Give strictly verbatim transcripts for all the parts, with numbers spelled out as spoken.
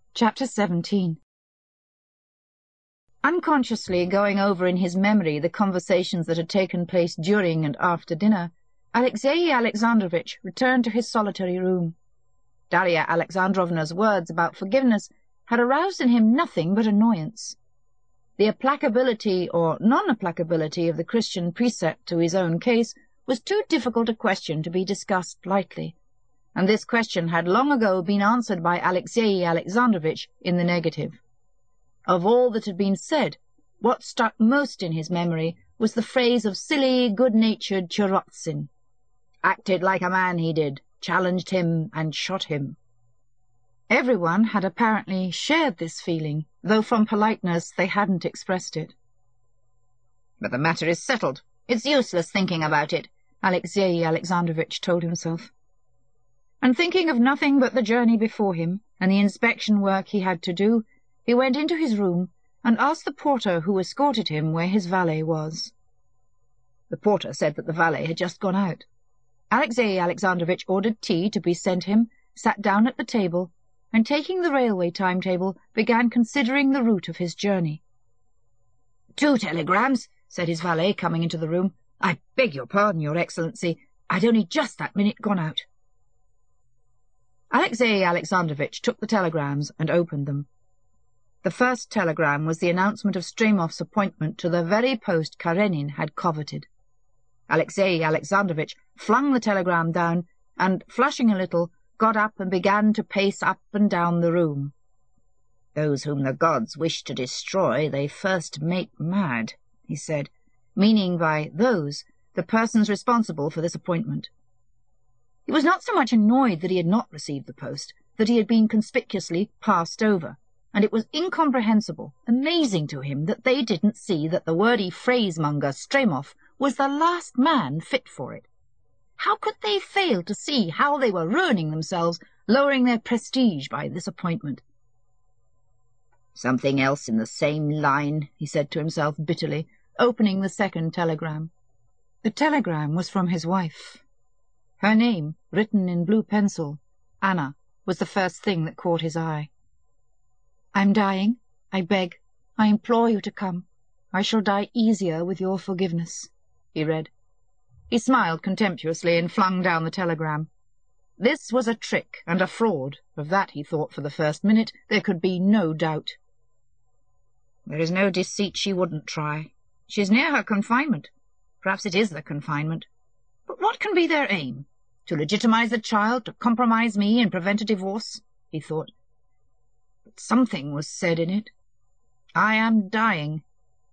Chapter seventeen. Unconsciously going over in his memory the conversations that had taken place during and after dinner, Alexey Alexandrovitch returned to his solitary room. Darya Alexandrovna's words about forgiveness had aroused in him nothing but annoyance. The applicability or non-applicability of the Christian precept to his own case was too difficult a question to be discussed lightly, and this question had long ago been answered by Alexey Alexandrovitch in the negative. Of all that had been said, what stuck most in his memory was the phrase of silly, good-natured Tcherotsin. Acted like a man he did, challenged him and shot him. Everyone had apparently shared this feeling, though from politeness they hadn't expressed it. "But the matter is settled. It's useless thinking about it," Alexey Alexandrovitch told himself. And thinking of nothing but the journey before him and the inspection work he had to do, he went into his room and asked the porter who escorted him where his valet was. The porter said that the valet had just gone out. Alexey Alexandrovitch ordered tea to be sent him, sat down at the table, and taking the railway timetable, began considering the route of his journey. "Two telegrams," said his valet, coming into the room. "I beg your pardon, Your Excellency. I'd only just that minute gone out." Alexey Alexandrovitch took the telegrams and opened them. The first telegram was the announcement of Stremov's appointment to the very post Karenin had coveted. Alexey Alexandrovitch flung the telegram down and, flushing a little, got up and began to pace up and down the room. "Those whom the gods wish to destroy they first make mad," he said, meaning by those the persons responsible for this appointment. He was not so much annoyed that he had not received the post, that he had been conspicuously passed over, and it was incomprehensible, amazing to him, that they didn't see that the wordy phrasemonger Stremov was the last man fit for it. How could they fail to see how they were ruining themselves, lowering their prestige by this appointment? "Something else in the same line," he said to himself bitterly, opening the second telegram. The telegram was from his wife. Her name, written in blue pencil, Anna, was the first thing that caught his eye. "I'm dying. I beg, I implore you to come. I shall die easier with your forgiveness," he read. He smiled contemptuously and flung down the telegram. This was a trick and a fraud. Of that, he thought for the first minute, there could be no doubt. There is no deceit she wouldn't try. She is near her confinement. Perhaps it is the confinement. But what can be their aim? To legitimize the child, to compromise me and prevent a divorce, he thought. But something was said in it. "I am dying."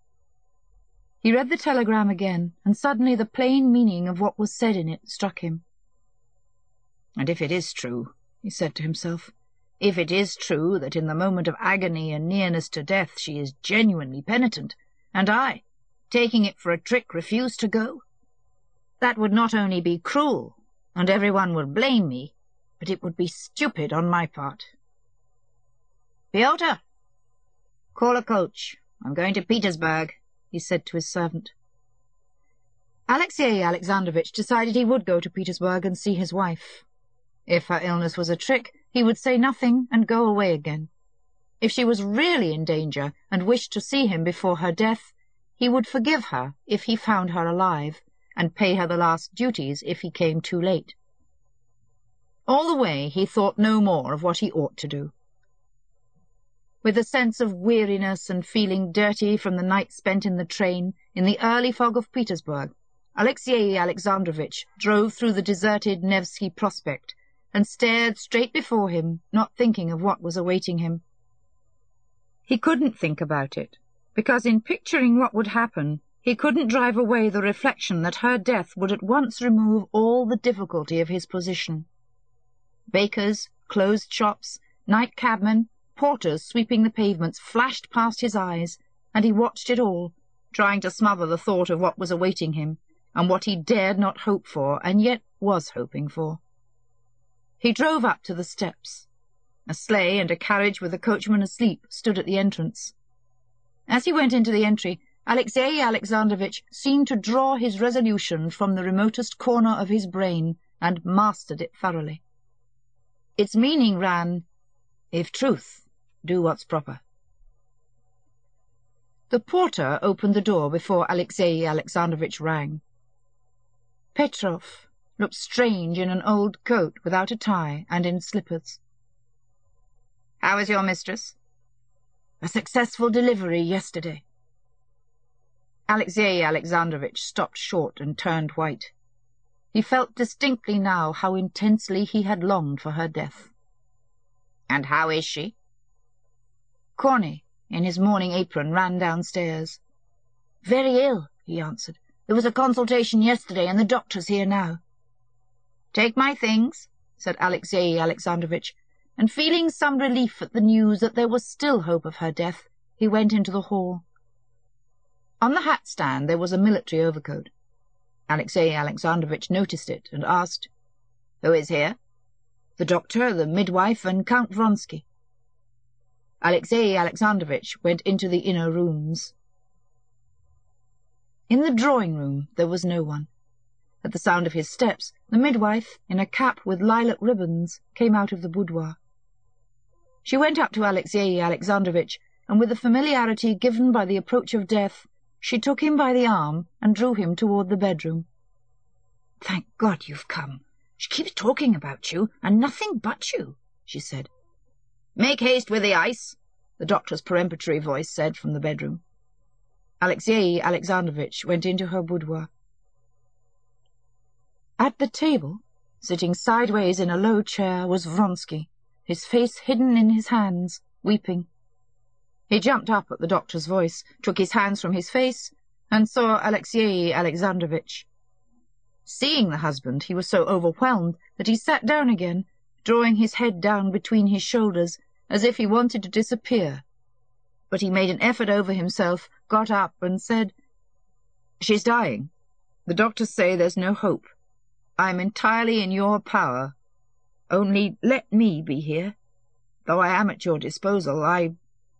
He read the telegram again, and suddenly the plain meaning of what was said in it struck him. "And if it is true," he said to himself, "if it is true that in the moment of agony and nearness to death she is genuinely penitent, and I, taking it for a trick, refuse to go, that would not only be cruel, and everyone would blame me, but it would be stupid on my part. Pyotr, call a coach. I'm going to Petersburg," he said to his servant. Alexey Alexandrovitch decided he would go to Petersburg and see his wife. If her illness was a trick, he would say nothing and go away again. If she was really in danger and wished to see him before her death, he would forgive her if he found her alive, and pay her the last duties if he came too late. All the way he thought no more of what he ought to do. With a sense of weariness and feeling dirty from the night spent in the train, in the early fog of Petersburg, Alexey Alexandrovitch drove through the deserted Nevsky Prospect and stared straight before him, not thinking of what was awaiting him. He couldn't think about it, because in picturing what would happen, he couldn't drive away the reflection that her death would at once remove all the difficulty of his position. Bakers, closed shops, night cabmen, porters sweeping the pavements flashed past his eyes, and he watched it all, trying to smother the thought of what was awaiting him, and what he dared not hope for, and yet was hoping for. He drove up to the steps. A sleigh and a carriage with the coachman asleep stood at the entrance. As he went into the entry, Alexey Alexandrovitch seemed to draw his resolution from the remotest corner of his brain and mastered it thoroughly. Its meaning ran, "If truth Do what's proper." The porter opened the door before Alexey Alexandrovitch rang. Petrov looked strange in an old coat without a tie and in slippers. "How is your mistress?" "A successful delivery yesterday." Alexey Alexandrovitch stopped short and turned white. He felt distinctly now how intensely he had longed for her death. "And how is she?" Korney, in his morning apron, ran downstairs. "Very ill," he answered. "There was a consultation yesterday, and the doctor's here now." "Take my things," said Alexey Alexandrovitch, and feeling some relief at the news that there was still hope of her death, he went into the hall. On the hat stand there was a military overcoat. Alexey Alexandrovitch noticed it and asked, "Who is here?" "The doctor, the midwife, and Count Vronsky." Alexey Alexandrovitch went into the inner rooms. In the drawing-room there was no one. At the sound of his steps, the midwife, in a cap with lilac ribbons, came out of the boudoir. She went up to Alexey Alexandrovitch, and with the familiarity given by the approach of death, she took him by the arm and drew him toward the bedroom. "Thank God you've come. She keeps talking about you, and nothing but you," she said. "Make haste with the ice," the doctor's peremptory voice said from the bedroom. Alexey Alexandrovitch went into her boudoir. At the table, sitting sideways in a low chair, was Vronsky, his face hidden in his hands, weeping. He jumped up at the doctor's voice, took his hands from his face, and saw Alexey Alexandrovitch. Seeing the husband, he was so overwhelmed that he sat down again, drawing his head down between his shoulders, as if he wanted to disappear. But he made an effort over himself, got up, and said, "She's dying. The doctors say there's no hope. I am entirely in your power. Only let me be here. Though I am at your disposal, I—"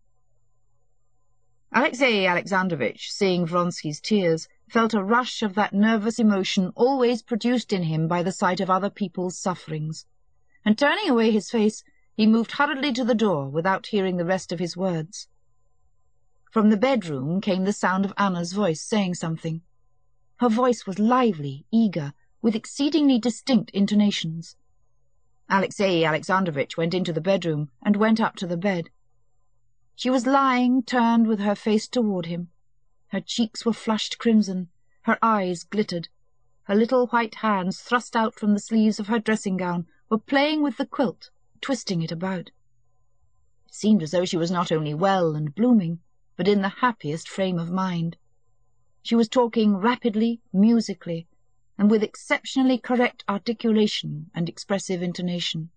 Alexey Alexandrovitch, seeing Vronsky's tears, felt a rush of that nervous emotion always produced in him by the sight of other people's sufferings, and turning away his face, he moved hurriedly to the door without hearing the rest of his words. From the bedroom came the sound of Anna's voice saying something. Her voice was lively, eager, with exceedingly distinct intonations. Alexey Alexandrovitch went into the bedroom and went up to the bed. She was lying, turned with her face toward him. Her cheeks were flushed crimson, her eyes glittered. Her little white hands, thrust out from the sleeves of her dressing-gown, were playing with the quilt, twisting it about. It seemed as though she was not only well and blooming, but in the happiest frame of mind. She was talking rapidly, musically, and with exceptionally correct articulation and expressive intonation.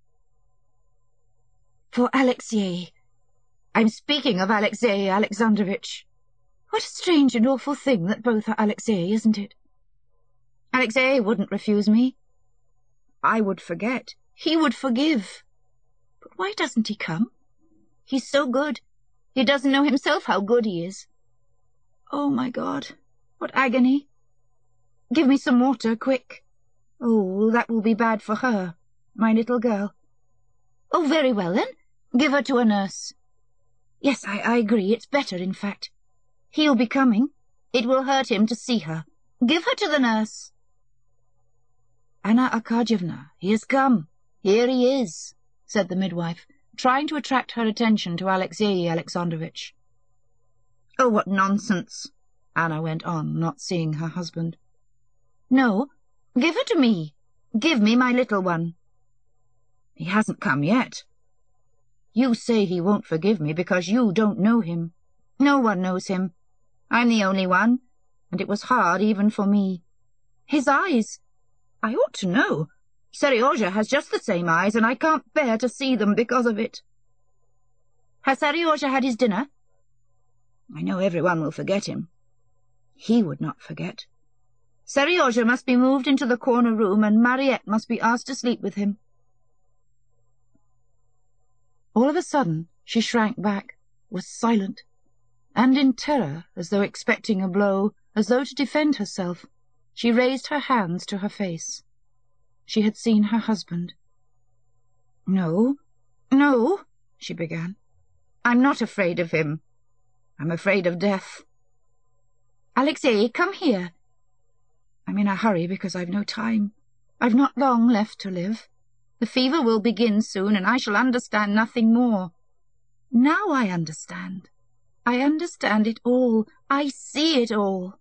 "For Alexey. I'm speaking of Alexey Alexandrovitch. What a strange and awful thing that both are Alexey, isn't it? Alexey wouldn't refuse me. I would forget. He would forgive. But why doesn't he come? He's so good. He doesn't know himself how good he is. Oh, my God, what agony! Give me some water, quick. Oh, that will be bad for her, my little girl. Oh, very well, then. Give her to a nurse. Yes, I, I agree. It's better, in fact. He'll be coming. It will hurt him to see her. Give her to the nurse." "Anna Arkadyevna, he has come. Here he is," said the midwife, trying to attract her attention to Alexey Alexandrovitch. "Oh, what nonsense!" Anna went on, not seeing her husband. "No, give her to me. Give me my little one." "He hasn't come yet." "You say he won't forgive me because you don't know him. No one knows him. I'm the only one, and it was hard even for me. His eyes! I ought to know. Seryozha has just the same eyes, and I can't bear to see them because of it." "Has Seryozha had his dinner?" "I know everyone will forget him. He would not forget. Seryozha must be moved into the corner room, and Mariette must be asked to sleep with him." All of a sudden she shrank back, was silent, and in terror, as though expecting a blow, as though to defend herself, she raised her hands to her face. She had seen her husband. "No, no," she began. I'm not afraid of him. I'm afraid of death. Alexei, come here. I'm in a hurry because I've no time. I've not long left to live. The fever will begin soon, and I shall understand nothing more. Now I understand. I understand it all. I see it all.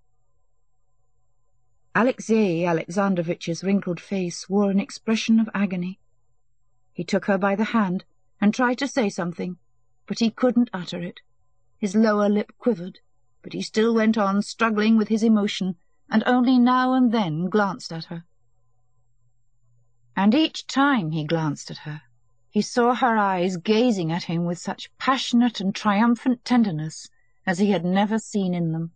Alexei Alexandrovitch's wrinkled face wore an expression of agony. He took her by the hand and tried to say something, but he couldn't utter it. His lower lip quivered, but he still went on struggling with his emotion, and only now and then glanced at her. And each time he glanced at her, he saw her eyes gazing at him with such passionate and triumphant tenderness as he had never seen in them.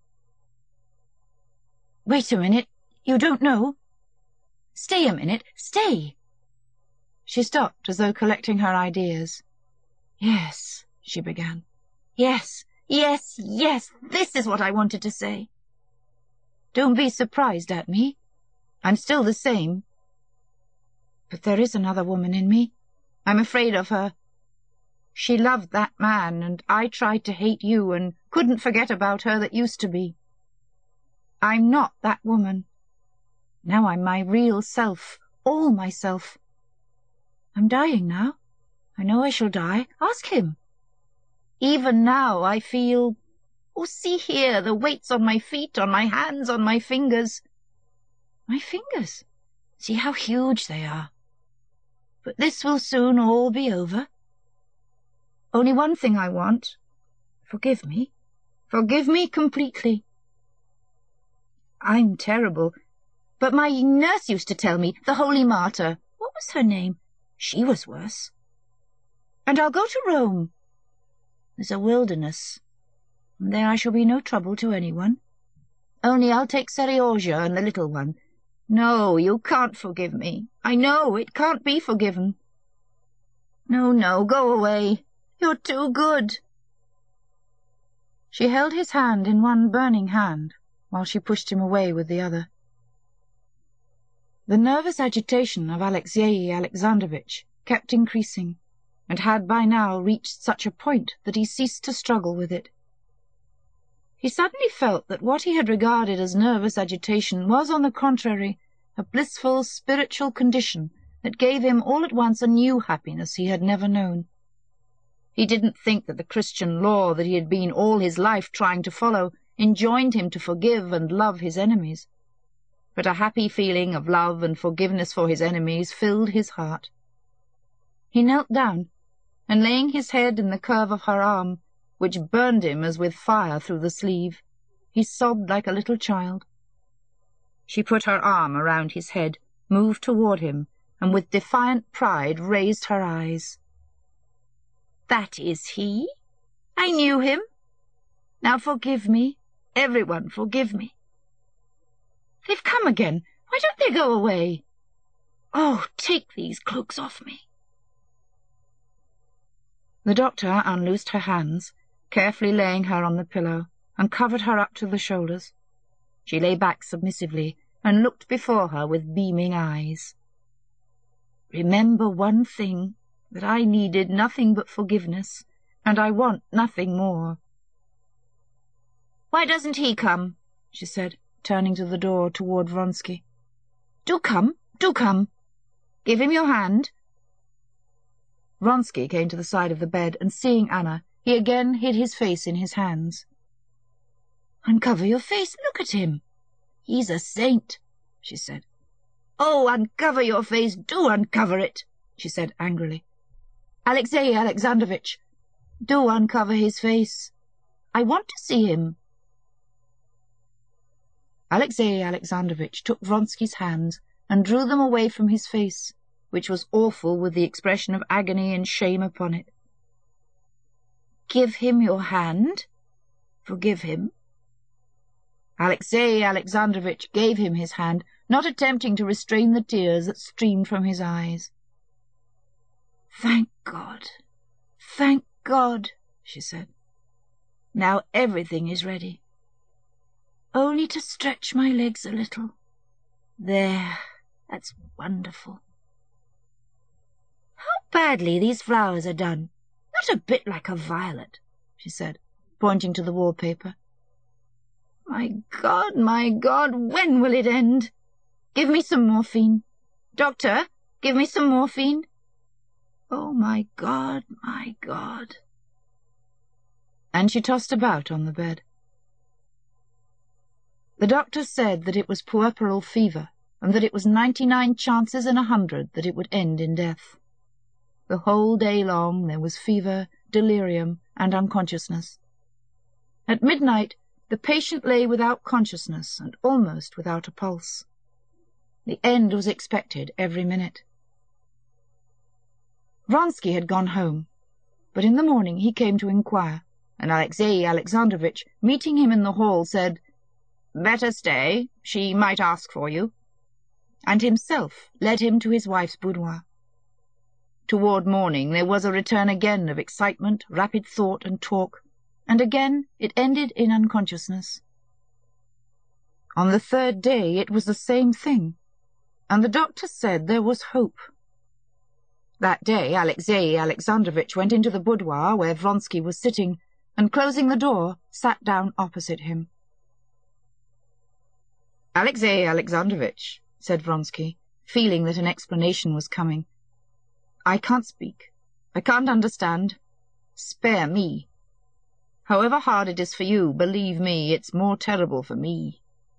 "Wait a minute. You don't know? Stay a minute. Stay." She stopped as though collecting her ideas. "Yes," she began. "Yes, yes, yes, this is what I wanted to say. Don't be surprised at me. I'm still the same. But there is another woman in me. I'm afraid of her. She loved that man, and I tried to hate you and couldn't forget about her that used to be. I'm not that woman. Now I'm my real self, all myself. I'm dying now. I know I shall die. Ask him. Even now I feel... Oh, see here, the weights on my feet, on my hands, on my fingers. My fingers? See how huge they are. But this will soon all be over. Only one thing I want. Forgive me. Forgive me completely. I'm terrible, but my nurse used to tell me, the Holy Martyr, what was her name? She was worse. And I'll go to Rome. There's a wilderness, and there I shall be no trouble to anyone. Only I'll take Seryozha and the little one. No, you can't forgive me. I know it can't be forgiven. No, no, go away. You're too good." She held his hand in one burning hand, while she pushed him away with the other. The nervous agitation of Alexei Alexandrovitch kept increasing, and had by now reached such a point that he ceased to struggle with it. He suddenly felt that what he had regarded as nervous agitation was, on the contrary, a blissful spiritual condition that gave him all at once a new happiness he had never known. He didn't think that the Christian law that he had been all his life trying to follow enjoined him to forgive and love his enemies, but a happy feeling of love and forgiveness for his enemies filled his heart. He knelt down, and laying his head in the curve of her arm, which burned him as with fire through the sleeve, he sobbed like a little child. She put her arm around his head, moved toward him, and with defiant pride raised her eyes. "That is he. I knew him. Now forgive me. Everyone forgive me. They've come again. Why don't they go away? Oh, take these cloaks off me." The doctor unloosed her hands, carefully laying her on the pillow, and covered her up to the shoulders. She lay back submissively and looked before her with beaming eyes. "Remember one thing, that I needed nothing but forgiveness, and I want nothing more." "Why doesn't he come?" she said, turning to the door toward Vronsky. "Do come, do come. Give him your hand." Vronsky came to the side of the bed, and seeing Anna, he again hid his face in his hands. "Uncover your face. Look at him. He's a saint," she said. "Oh, uncover your face. Do uncover it," she said angrily. "Alexei Alexandrovitch, do uncover his face. I want to see him." Alexei Alexandrovitch took Vronsky's hands and drew them away from his face, which was awful with the expression of agony and shame upon it. "Give him your hand. Forgive him." Alexei Alexandrovitch gave him his hand, not attempting to restrain the tears that streamed from his eyes. "Thank God, thank God," she said. "Now everything is ready. Only to stretch my legs a little. There, that's wonderful. How badly these flowers are done. Not a bit like a violet, she said, pointing to the wallpaper. My God, my God, when will it end? Give me some morphine. Doctor, give me some morphine. Oh, my God, my God. And she tossed about on the bed. The doctor said that it was puerperal fever, and that it was ninety-nine chances in a hundred that it would end in death. The whole day long there was fever, delirium, and unconsciousness. At midnight the patient lay without consciousness and almost without a pulse. The end was expected every minute. Vronsky had gone home, but in the morning he came to inquire, and Alexey Alexandrovitch, meeting him in the hall, said, "Better stay, she might ask for you," and himself led him to his wife's boudoir. Toward morning there was a return again of excitement, rapid thought, and talk, and again it ended in unconsciousness. On the third day it was the same thing, and the doctor said there was hope. That day Alexey Alexandrovitch went into the boudoir where Vronsky was sitting, and closing the door, sat down opposite him. "Alexey Alexandrovitch," said Vronsky, feeling that an explanation was coming, "I can't speak. I can't understand. Spare me. However hard it is for you, believe me, it's more terrible for me."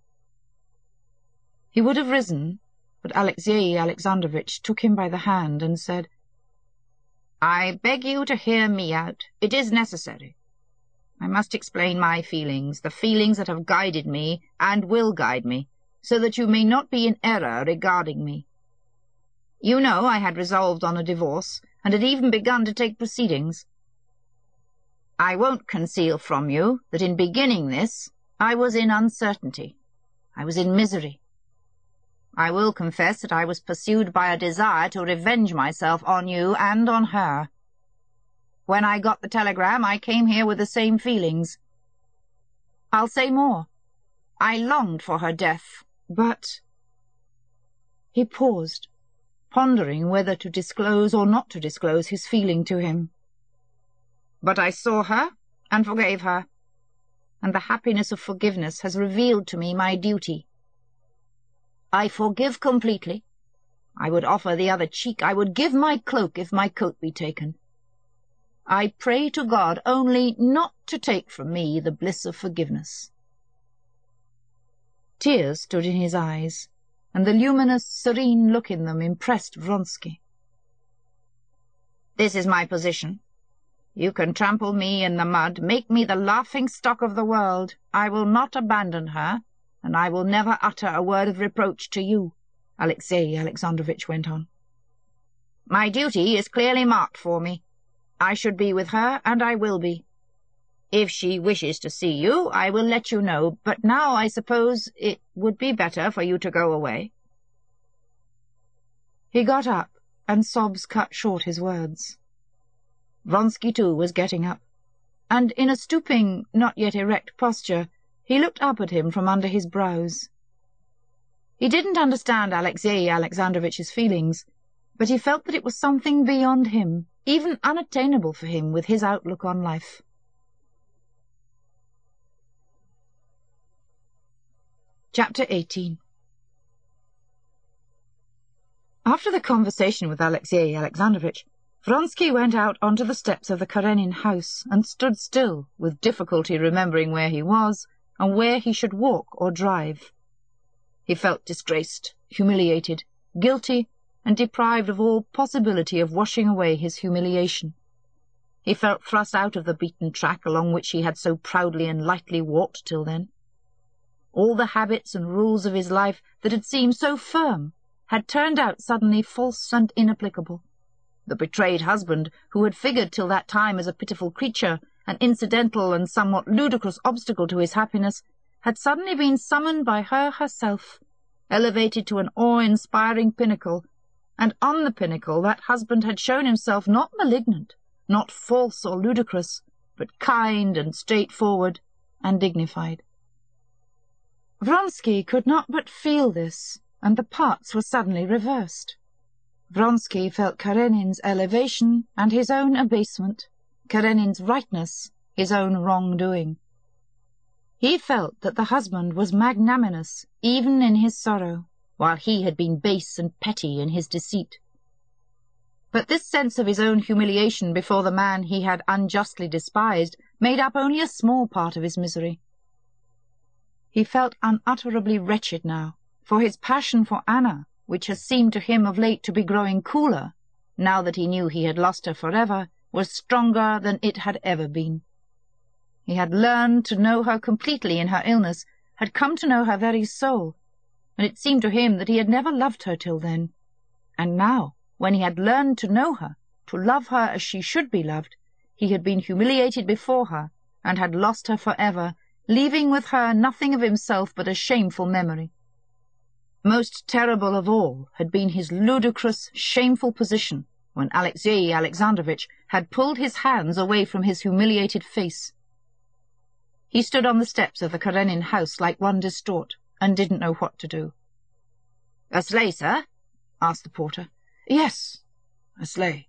He would have risen, but Alexey Alexandrovitch took him by the hand and said, "I beg you to hear me out. It is necessary. I must explain my feelings, the feelings that have guided me and will guide me, so that you may not be in error regarding me. You know I had resolved on a divorce, and had even begun to take proceedings. I won't conceal from you that in beginning this, I was in uncertainty. I was in misery. I will confess that I was pursued by a desire to revenge myself on you and on her. When I got the telegram, I came here with the same feelings. I'll say more. I longed for her death, but—" He paused, pondering whether to disclose or not to disclose his feeling to him. "But I saw her and forgave her, and the happiness of forgiveness has revealed to me my duty. I forgive completely. I would offer the other cheek. I would give my cloak if my coat be taken. I pray to God only not to take from me the bliss of forgiveness." Tears stood in his eyes, and the luminous, serene look in them impressed Vronsky. "This is my position. You can trample me in the mud, make me the laughing-stock of the world. I will not abandon her, and I will never utter a word of reproach to you," Alexey Alexandrovitch went on. "My duty is clearly marked for me. I should be with her, and I will be. If she wishes to see you, I will let you know, but now I suppose it would be better for you to go away." He got up, and sobs cut short his words. Vronsky, too, was getting up, and in a stooping, not yet erect posture, he looked up at him from under his brows. He didn't understand Alexey Alexandrovitch's feelings, but he felt that it was something beyond him, even unattainable for him with his outlook on life. Chapter eighteen. After the conversation with Alexey Alexandrovitch, Vronsky went out onto the steps of the Karenin house and stood still, with difficulty remembering where he was and where he should walk or drive. He felt disgraced, humiliated, guilty, and deprived of all possibility of washing away his humiliation. He felt thrust out of the beaten track along which he had so proudly and lightly walked till then. All the habits and rules of his life that had seemed so firm had turned out suddenly false and inapplicable. The betrayed husband, who had figured till that time as a pitiful creature, an incidental and somewhat ludicrous obstacle to his happiness, had suddenly been summoned by her herself, elevated to an awe-inspiring pinnacle, and on the pinnacle that husband had shown himself not malignant, not false or ludicrous, but kind and straightforward and dignified. Vronsky could not but feel this, and the parts were suddenly reversed. Vronsky felt Karenin's elevation and his own abasement, Karenin's rightness, his own wrongdoing. He felt that the husband was magnanimous even in his sorrow, while he had been base and petty in his deceit. But this sense of his own humiliation before the man he had unjustly despised made up only a small part of his misery. He felt unutterably wretched now, for his passion for Anna, which had seemed to him of late to be growing cooler, now that he knew he had lost her forever, was stronger than it had ever been. He had learned to know her completely in her illness, had come to know her very soul, and it seemed to him that he had never loved her till then. And now, when he had learned to know her, to love her as she should be loved, he had been humiliated before her, and had lost her forever, leaving with her nothing of himself but a shameful memory. Most terrible of all had been his ludicrous, shameful position when Alexey Alexandrovitch had pulled his hands away from his humiliated face. He stood on the steps of the Karenin house like one distraught, and didn't know what to do. "A sleigh, sir?" asked the porter. "Yes, a sleigh."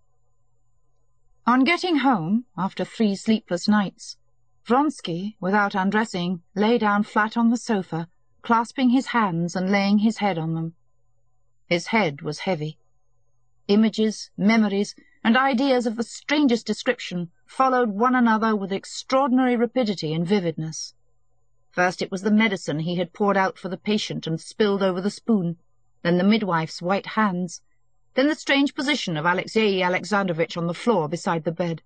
On getting home, after three sleepless nights, Vronsky, without undressing, lay down flat on the sofa, clasping his hands and laying his head on them. His head was heavy. Images, memories, and ideas of the strangest description followed one another with extraordinary rapidity and vividness. First it was the medicine he had poured out for the patient and spilled over the spoon, then the midwife's white hands, then the strange position of Alexey Alexandrovitch on the floor beside the bed.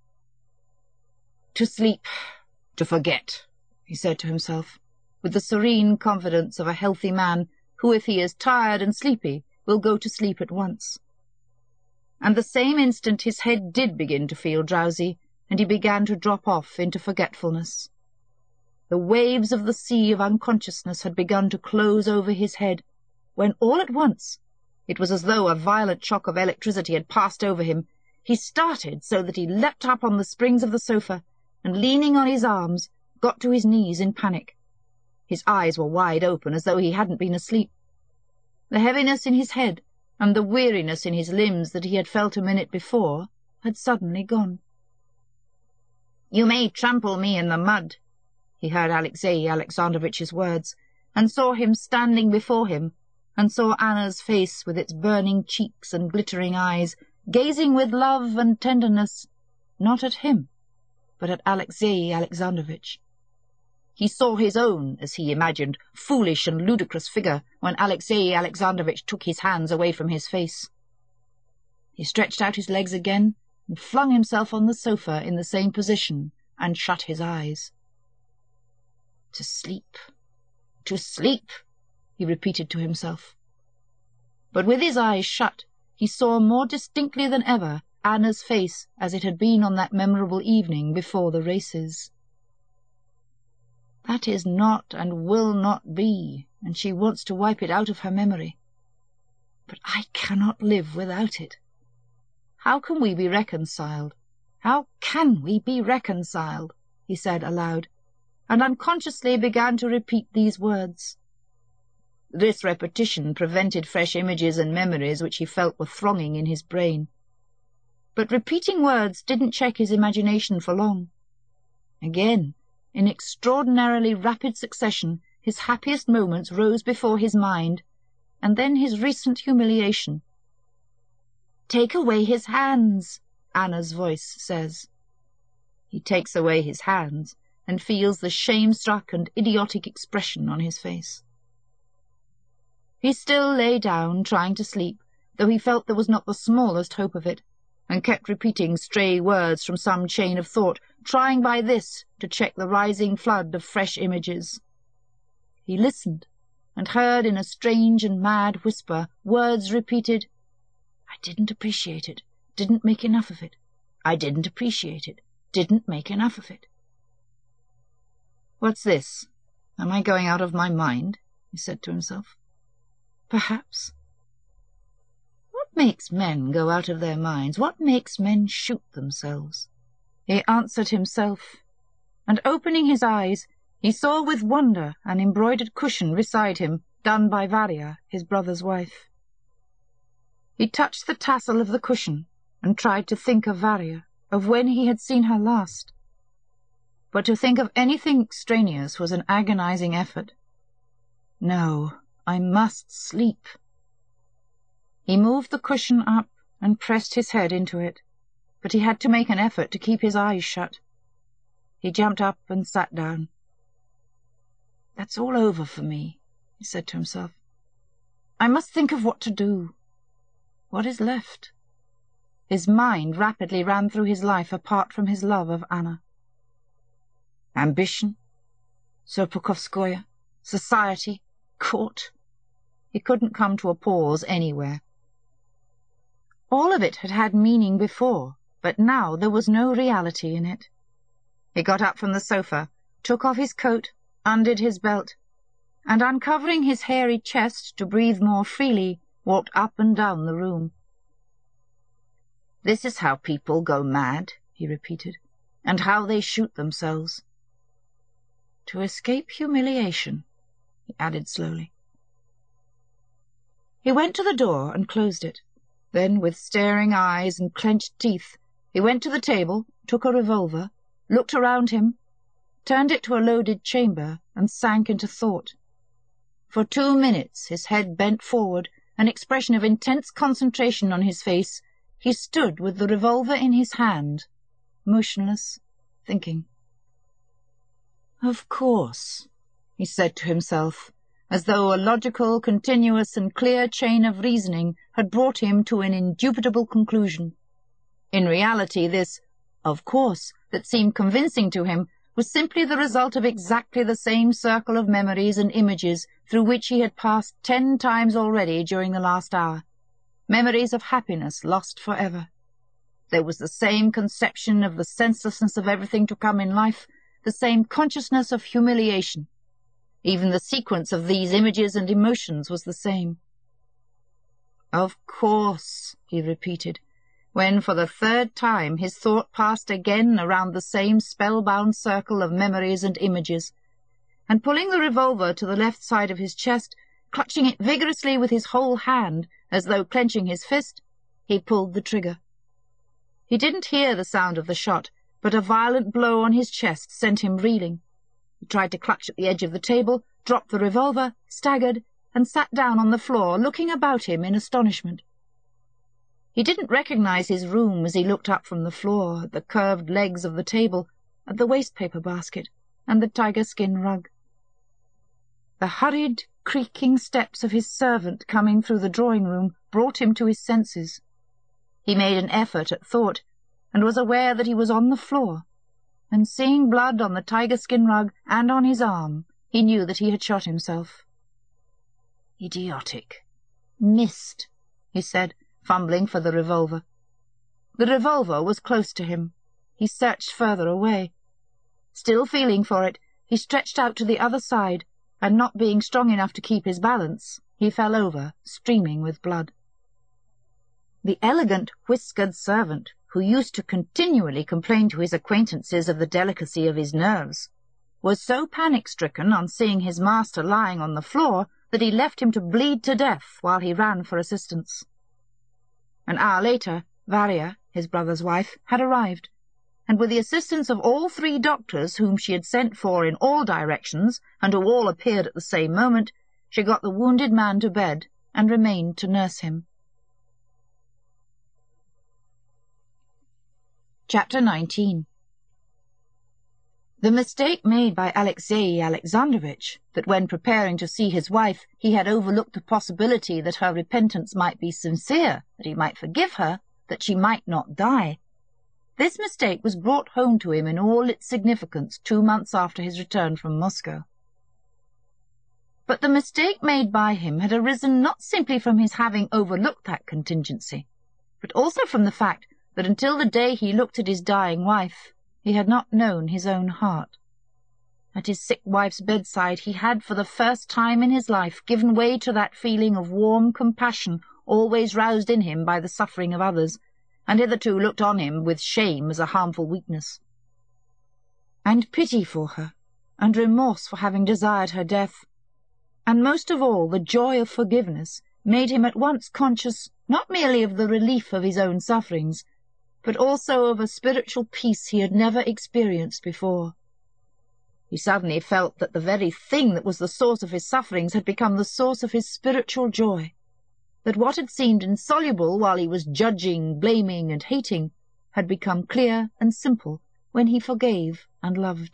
"To sleep, to forget," he said to himself, with the serene confidence of a healthy man who, if he is tired and sleepy, will go to sleep at once. And the same instant his head did begin to feel drowsy, and he began to drop off into forgetfulness. The waves of the sea of unconsciousness had begun to close over his head, when all at once, it was as though a violent shock of electricity had passed over him, he started so that he leapt up on the springs of the sofa, and leaning on his arms, got to his knees in panic. His eyes were wide open, as though he hadn't been asleep. The heaviness in his head, and the weariness in his limbs that he had felt a minute before, had suddenly gone. "You may trample me in the mud," he heard Alexey Alexandrovitch's words, and saw him standing before him, and saw Anna's face with its burning cheeks and glittering eyes, gazing with love and tenderness, not at him, but at Alexey Alexandrovitch. He saw his own, as he imagined, foolish and ludicrous figure when Alexey Alexandrovitch took his hands away from his face. He stretched out his legs again and flung himself on the sofa in the same position and shut his eyes. "To sleep, to sleep," he repeated to himself. But with his eyes shut, he saw more distinctly than ever Anna's face as it had been on that memorable evening before the races. That is not and will not be, and she wants to wipe it out of her memory. But I cannot live without it. How can we be reconciled? How can we be reconciled? He said aloud, and unconsciously began to repeat these words. This repetition prevented fresh images and memories which he felt were thronging in his brain. But repeating words didn't check his imagination for long. Again, in extraordinarily rapid succession, his happiest moments rose before his mind, and then his recent humiliation. "Take away his hands," Anna's voice says. He takes away his hands, and feels the shame-struck and idiotic expression on his face. He still lay down, trying to sleep, though he felt there was not the smallest hope of it, and kept repeating stray words from some chain of thought, trying by this to check the rising flood of fresh images. He listened, and heard in a strange and mad whisper words repeated, "I didn't appreciate it, didn't make enough of it. I didn't appreciate it, didn't make enough of it." "What's this? Am I going out of my mind?" he said to himself. Perhaps. What makes men go out of their minds? What makes men shoot themselves? He answered himself, and opening his eyes, he saw with wonder an embroidered cushion beside him, done by Varya, his brother's wife. He touched the tassel of the cushion, and tried to think of Varya, of when he had seen her last. But to think of anything extraneous was an agonizing effort. No, I must sleep. He moved the cushion up and pressed his head into it, but he had to make an effort to keep his eyes shut. He jumped up and sat down. "That's all over for me," he said to himself. "I must think of what to do. What is left?" His mind rapidly ran through his life apart from his love of Anna. Ambition, Serpukhovskoye, society, court. He couldn't come to a pause anywhere. All of it had had meaning before, but now there was no reality in it. He got up from the sofa, took off his coat, undid his belt, and uncovering his hairy chest to breathe more freely, walked up and down the room. "This is how people go mad," he repeated, "and how they shoot themselves. To escape humiliation," he added slowly. He went to the door and closed it. Then, with staring eyes and clenched teeth, he went to the table, took a revolver, looked around him, turned it to a loaded chamber, and sank into thought. For two minutes, his head bent forward, an expression of intense concentration on his face, he stood with the revolver in his hand, motionless, thinking. "Of course," he said to himself, as though a logical, continuous, and clear chain of reasoning had brought him to an indubitable conclusion. In reality, this "of course" that seemed convincing to him was simply the result of exactly the same circle of memories and images through which he had passed ten times already during the last hour, memories of happiness lost forever. There was the same conception of the senselessness of everything to come in life, the same consciousness of humiliation. Even the sequence of these images and emotions was the same. "Of course," he repeated, when for the third time his thought passed again around the same spellbound circle of memories and images, and pulling the revolver to the left side of his chest, clutching it vigorously with his whole hand, as though clenching his fist, he pulled the trigger. He didn't hear the sound of the shot, but a violent blow on his chest sent him reeling. He tried to clutch at the edge of the table, dropped the revolver, staggered, and sat down on the floor, looking about him in astonishment. He didn't recognize his room as he looked up from the floor, at the curved legs of the table, at the waste-paper basket, and the tiger-skin rug. The hurried, creaking steps of his servant coming through the drawing-room brought him to his senses. He made an effort at thought, and was aware that he was on the floor, and seeing blood on the tiger-skin rug and on his arm, he knew that he had shot himself. "Idiotic. Missed," he said, fumbling for the revolver. The revolver was close to him. He searched further away. Still feeling for it, he stretched out to the other side, and not being strong enough to keep his balance, he fell over, streaming with blood. The elegant, whiskered servant, who used to continually complain to his acquaintances of the delicacy of his nerves, was so panic-stricken on seeing his master lying on the floor that he left him to bleed to death while he ran for assistance. An hour later, Varya, his brother's wife, had arrived, and with the assistance of all three doctors whom she had sent for in all directions, and who all appeared at the same moment, she got the wounded man to bed and remained to nurse him. Chapter nineteen. The mistake made by Alexey Alexandrovitch, that when preparing to see his wife he had overlooked the possibility that her repentance might be sincere, that he might forgive her, that she might not die. This mistake was brought home to him in all its significance two months after his return from Moscow. But the mistake made by him had arisen not simply from his having overlooked that contingency, but also from the fact that until the day he looked at his dying wife, he had not known his own heart. At his sick wife's bedside he had for the first time in his life given way to that feeling of warm compassion always roused in him by the suffering of others, and hitherto looked on him with shame as a harmful weakness. And pity for her, and remorse for having desired her death, and most of all the joy of forgiveness, made him at once conscious not merely of the relief of his own sufferings, but also of a spiritual peace he had never experienced before. He suddenly felt that the very thing that was the source of his sufferings had become the source of his spiritual joy, that what had seemed insoluble while he was judging, blaming, and hating had become clear and simple when he forgave and loved.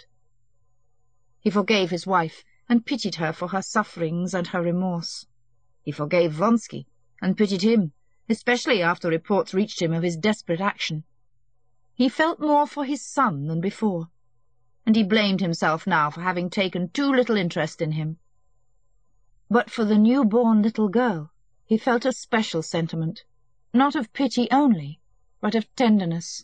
He forgave his wife and pitied her for her sufferings and her remorse. He forgave Vronsky and pitied him, especially after reports reached him of his desperate action. He felt more for his son than before, and he blamed himself now for having taken too little interest in him. But for the new-born little girl he felt a special sentiment, not of pity only, but of tenderness.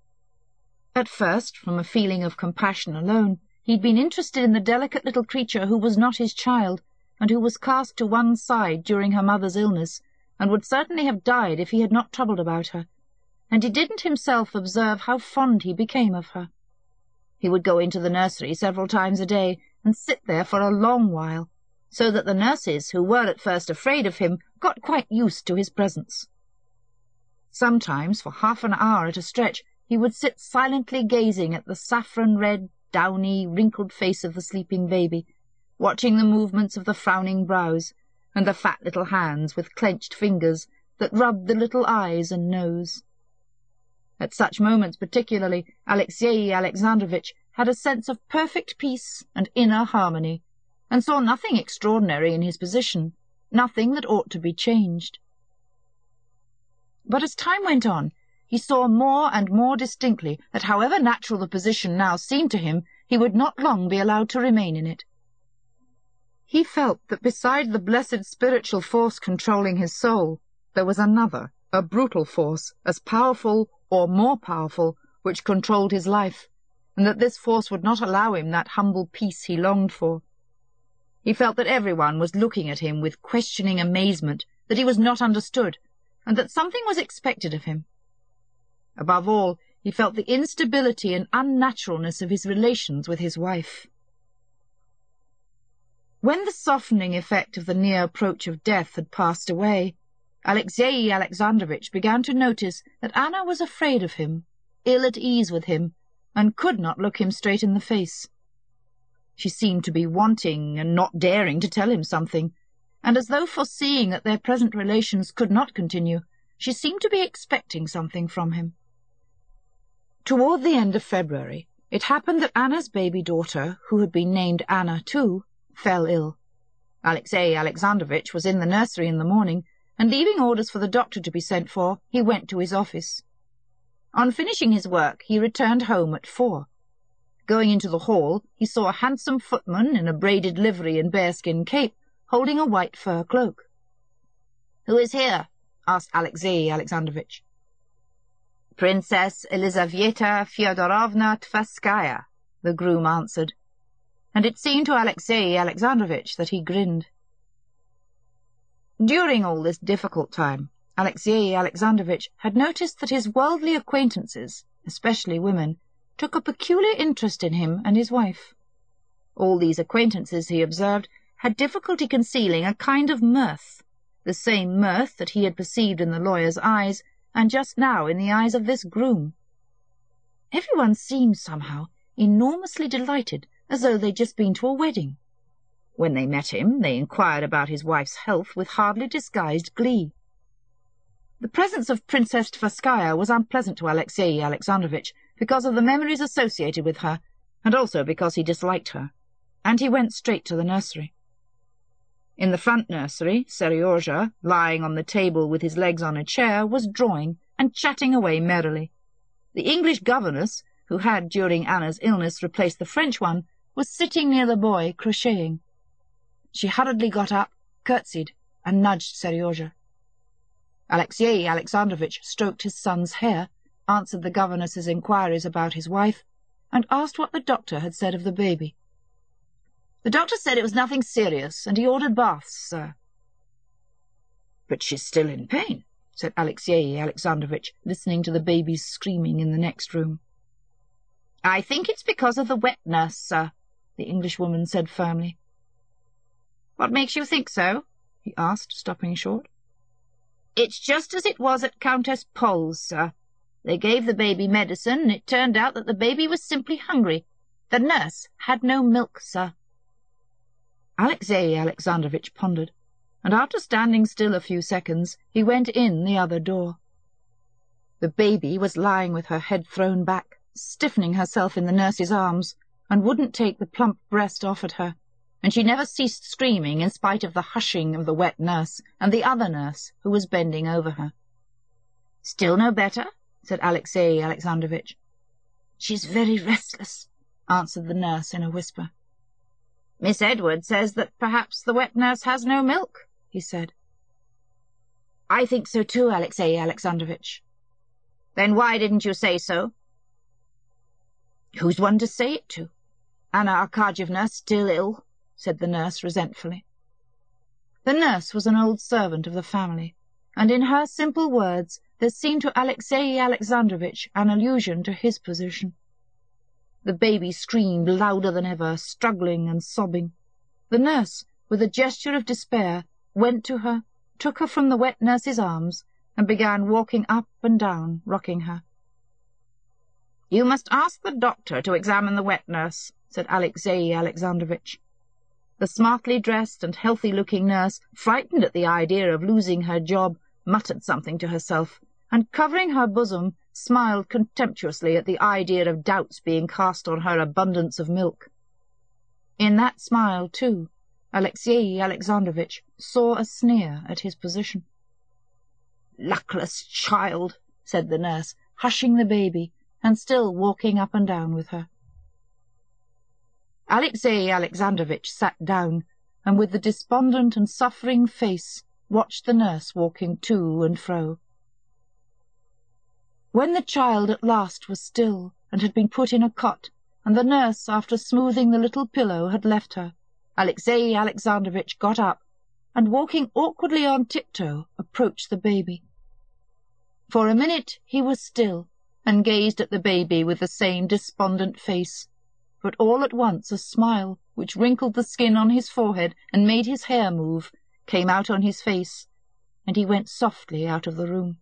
At first, from a feeling of compassion alone, he'd been interested in the delicate little creature who was not his child, and who was cast to one side during her mother's illness, and would certainly have died if he had not troubled about her, and he didn't himself observe how fond he became of her. He would go into the nursery several times a day, and sit there for a long while, so that the nurses, who were at first afraid of him, got quite used to his presence. Sometimes, for half an hour at a stretch, he would sit silently gazing at the saffron-red, downy, wrinkled face of the sleeping baby, watching the movements of the frowning brows, and the fat little hands with clenched fingers that rubbed the little eyes and nose. At such moments particularly, Alexey Alexandrovitch had a sense of perfect peace and inner harmony, and saw nothing extraordinary in his position, nothing that ought to be changed. But as time went on, he saw more and more distinctly that however natural the position now seemed to him, he would not long be allowed to remain in it. He felt that beside the blessed spiritual force controlling his soul, there was another, a brutal force, as powerful or more powerful, which controlled his life, and that this force would not allow him that humble peace he longed for. He felt that everyone was looking at him with questioning amazement, that he was not understood, and that something was expected of him. Above all, he felt the instability and unnaturalness of his relations with his wife. When the softening effect of the near approach of death had passed away, Alexey Alexandrovitch began to notice that Anna was afraid of him, ill at ease with him, and could not look him straight in the face. She seemed to be wanting and not daring to tell him something, and as though foreseeing that their present relations could not continue, she seemed to be expecting something from him. Toward the end of February, it happened that Anna's baby daughter, who had been named Anna too, fell ill. Alexey Alexandrovitch was in the nursery in the morning, and leaving orders for the doctor to be sent for, he went to his office. On finishing his work, he returned home at four. Going into the hall, he saw a handsome footman in a braided livery and bearskin cape, holding a white fur cloak. "Who is here?" asked Alexey Alexandrovitch. "Princess Elizaveta Fyodorovna Tverskaya," the groom answered, and it seemed to Alexey Alexandrovitch that he grinned. During all this difficult time, Alexey Alexandrovitch had noticed that his worldly acquaintances, especially women, took a peculiar interest in him and his wife. All these acquaintances, he observed, had difficulty concealing a kind of mirth, the same mirth that he had perceived in the lawyer's eyes, and just now in the eyes of this groom. Everyone seemed somehow enormously delighted, as though they'd just been to a wedding. When they met him, they inquired about his wife's health with hardly disguised glee. The presence of Princess Tverskaya was unpleasant to Alexey Alexandrovitch because of the memories associated with her, and also because he disliked her, and he went straight to the nursery. In the front nursery, Seryozha, lying on the table with his legs on a chair, was drawing and chatting away merrily. The English governess, who had during Anna's illness replaced the French one, was sitting near the boy, crocheting. She hurriedly got up, curtsied, and nudged Seryozha. Alexey Alexandrovitch stroked his son's hair, answered the governess's inquiries about his wife, and asked what the doctor had said of the baby. "The doctor said it was nothing serious, and he ordered baths, sir." "But she's still in pain," said Alexey Alexandrovitch, listening to the baby's screaming in the next room. "I think it's because of the wet-nurse, sir," the Englishwoman said firmly. "What makes you think so?" he asked, stopping short. "It's just as it was at Countess Pol's, sir. They gave the baby medicine, and it turned out that the baby was simply hungry. The nurse had no milk, sir." Alexey Alexandrovitch pondered, and after standing still a few seconds, he went in the other door. The baby was lying with her head thrown back, stiffening herself in the nurse's arms, and wouldn't take the plump breast offered her, and she never ceased screaming in spite of the hushing of the wet nurse and the other nurse who was bending over her. "Still no better?" said Alexey Alexandrovitch. "She's very restless," answered the nurse in a whisper. "Miss Edward says that perhaps the wet nurse has no milk," he said. "I think so too, Alexey Alexandrovitch." "Then why didn't you say so?" "Who's one to say it to? Anna Arkadyevna still ill," said the nurse resentfully. The nurse was an old servant of the family, and in her simple words there seemed to Alexey Alexandrovitch an allusion to his position. The baby screamed louder than ever, struggling and sobbing. The nurse, with a gesture of despair, went to her, took her from the wet nurse's arms, and began walking up and down, rocking her. "You must ask the doctor to examine the wet nurse," said Alexey Alexandrovitch. The smartly dressed and healthy-looking nurse, frightened at the idea of losing her job, muttered something to herself, and, covering her bosom, smiled contemptuously at the idea of doubts being cast on her abundance of milk. In that smile, too, Alexey Alexandrovitch saw a sneer at his position. "Luckless child," said the nurse, hushing the baby, and still walking up and down with her. Alexey Alexandrovitch sat down, and with the despondent and suffering face watched the nurse walking to and fro. When the child at last was still, and had been put in a cot, and the nurse, after smoothing the little pillow, had left her, Alexey Alexandrovitch got up, and walking awkwardly on tiptoe, approached the baby. For a minute he was still, and gazed at the baby with the same despondent face, but all at once a smile, which wrinkled the skin on his forehead and made his hair move, came out on his face, and he went softly out of the room.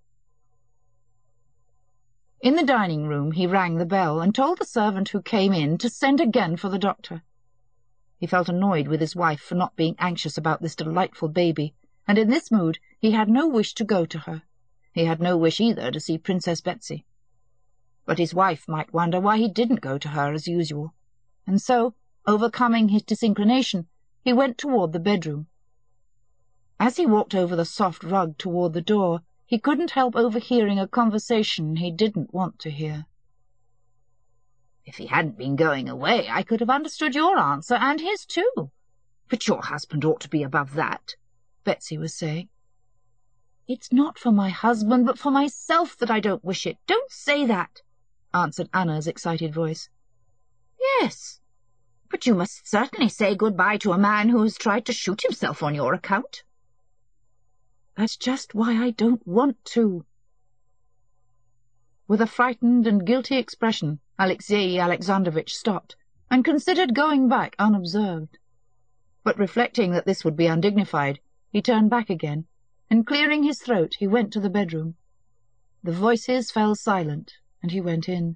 In the dining-room he rang the bell, and told the servant who came in to send again for the doctor. He felt annoyed with his wife for not being anxious about this delightful baby, and in this mood he had no wish to go to her. He had no wish either to see Princess Betsy. But his wife might wonder why he didn't go to her as usual, and so, overcoming his disinclination, he went toward the bedroom. As he walked over the soft rug toward the door, he couldn't help overhearing a conversation he didn't want to hear. "If he hadn't been going away, I could have understood your answer, and his too. But your husband ought to be above that," Betsy was saying. "It's not for my husband, but for myself that I don't wish it. Don't say that," answered Anna's excited voice. "Yes, but you must certainly say good-bye to a man who has tried to shoot himself on your account." "That's just why I don't want to." With a frightened and guilty expression, Alexey Alexandrovitch stopped, and considered going back unobserved. But reflecting that this would be undignified, he turned back again, and clearing his throat, he went to the bedroom. The voices fell silent, and he went in.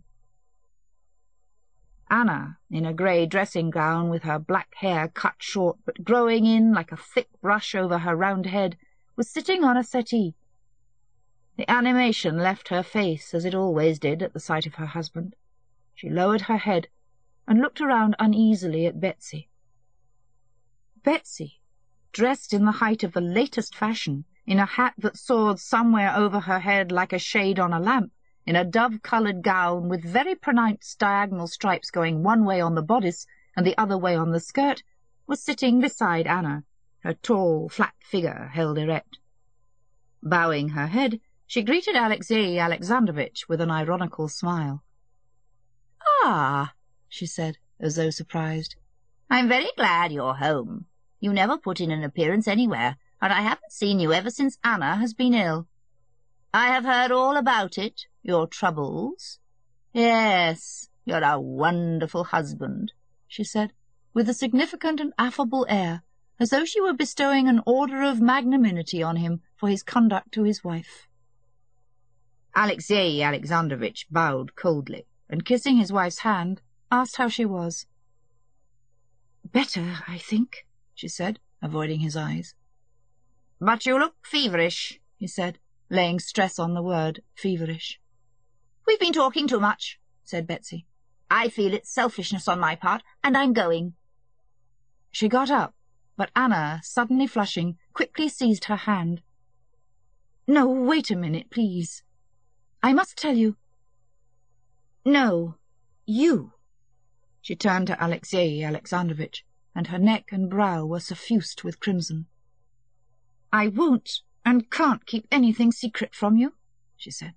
Anna, in a grey dressing-gown, with her black hair cut short but growing in like a thick brush over her round head, was sitting on a settee. The animation left her face, as it always did at the sight of her husband. She lowered her head, and looked around uneasily at Betsy. Betsy, dressed in the height of the latest fashion, in a hat that soared somewhere over her head like a shade on a lamp, in a dove-coloured gown with very pronounced diagonal stripes going one way on the bodice and the other way on the skirt, was sitting beside Anna, her tall, flat figure held erect. Bowing her head, she greeted Alexey Alexandrovitch with an ironical smile. "Ah," she said, as though surprised. "I'm very glad you're home. You never put in an appearance anywhere, and I haven't seen you ever since Anna has been ill. I have heard all about it, your troubles. Yes, you're a wonderful husband," she said, with a significant and affable air, as though she were bestowing an order of magnanimity on him for his conduct to his wife. Alexey Alexandrovitch bowed coldly, and kissing his wife's hand, asked how she was. "Better, I think," she said, avoiding his eyes. "But you look feverish," he said, laying stress on the word feverish. "We've been talking too much," said Betsy. "I feel it's selfishness on my part, and I'm going." She got up, but Anna, suddenly flushing, quickly seized her hand. "No, wait a minute, please. I must tell you—" "No, you." She turned to Alexey Alexandrovitch, and her neck and brow were suffused with crimson. "I won't and can't keep anything secret from you," she said.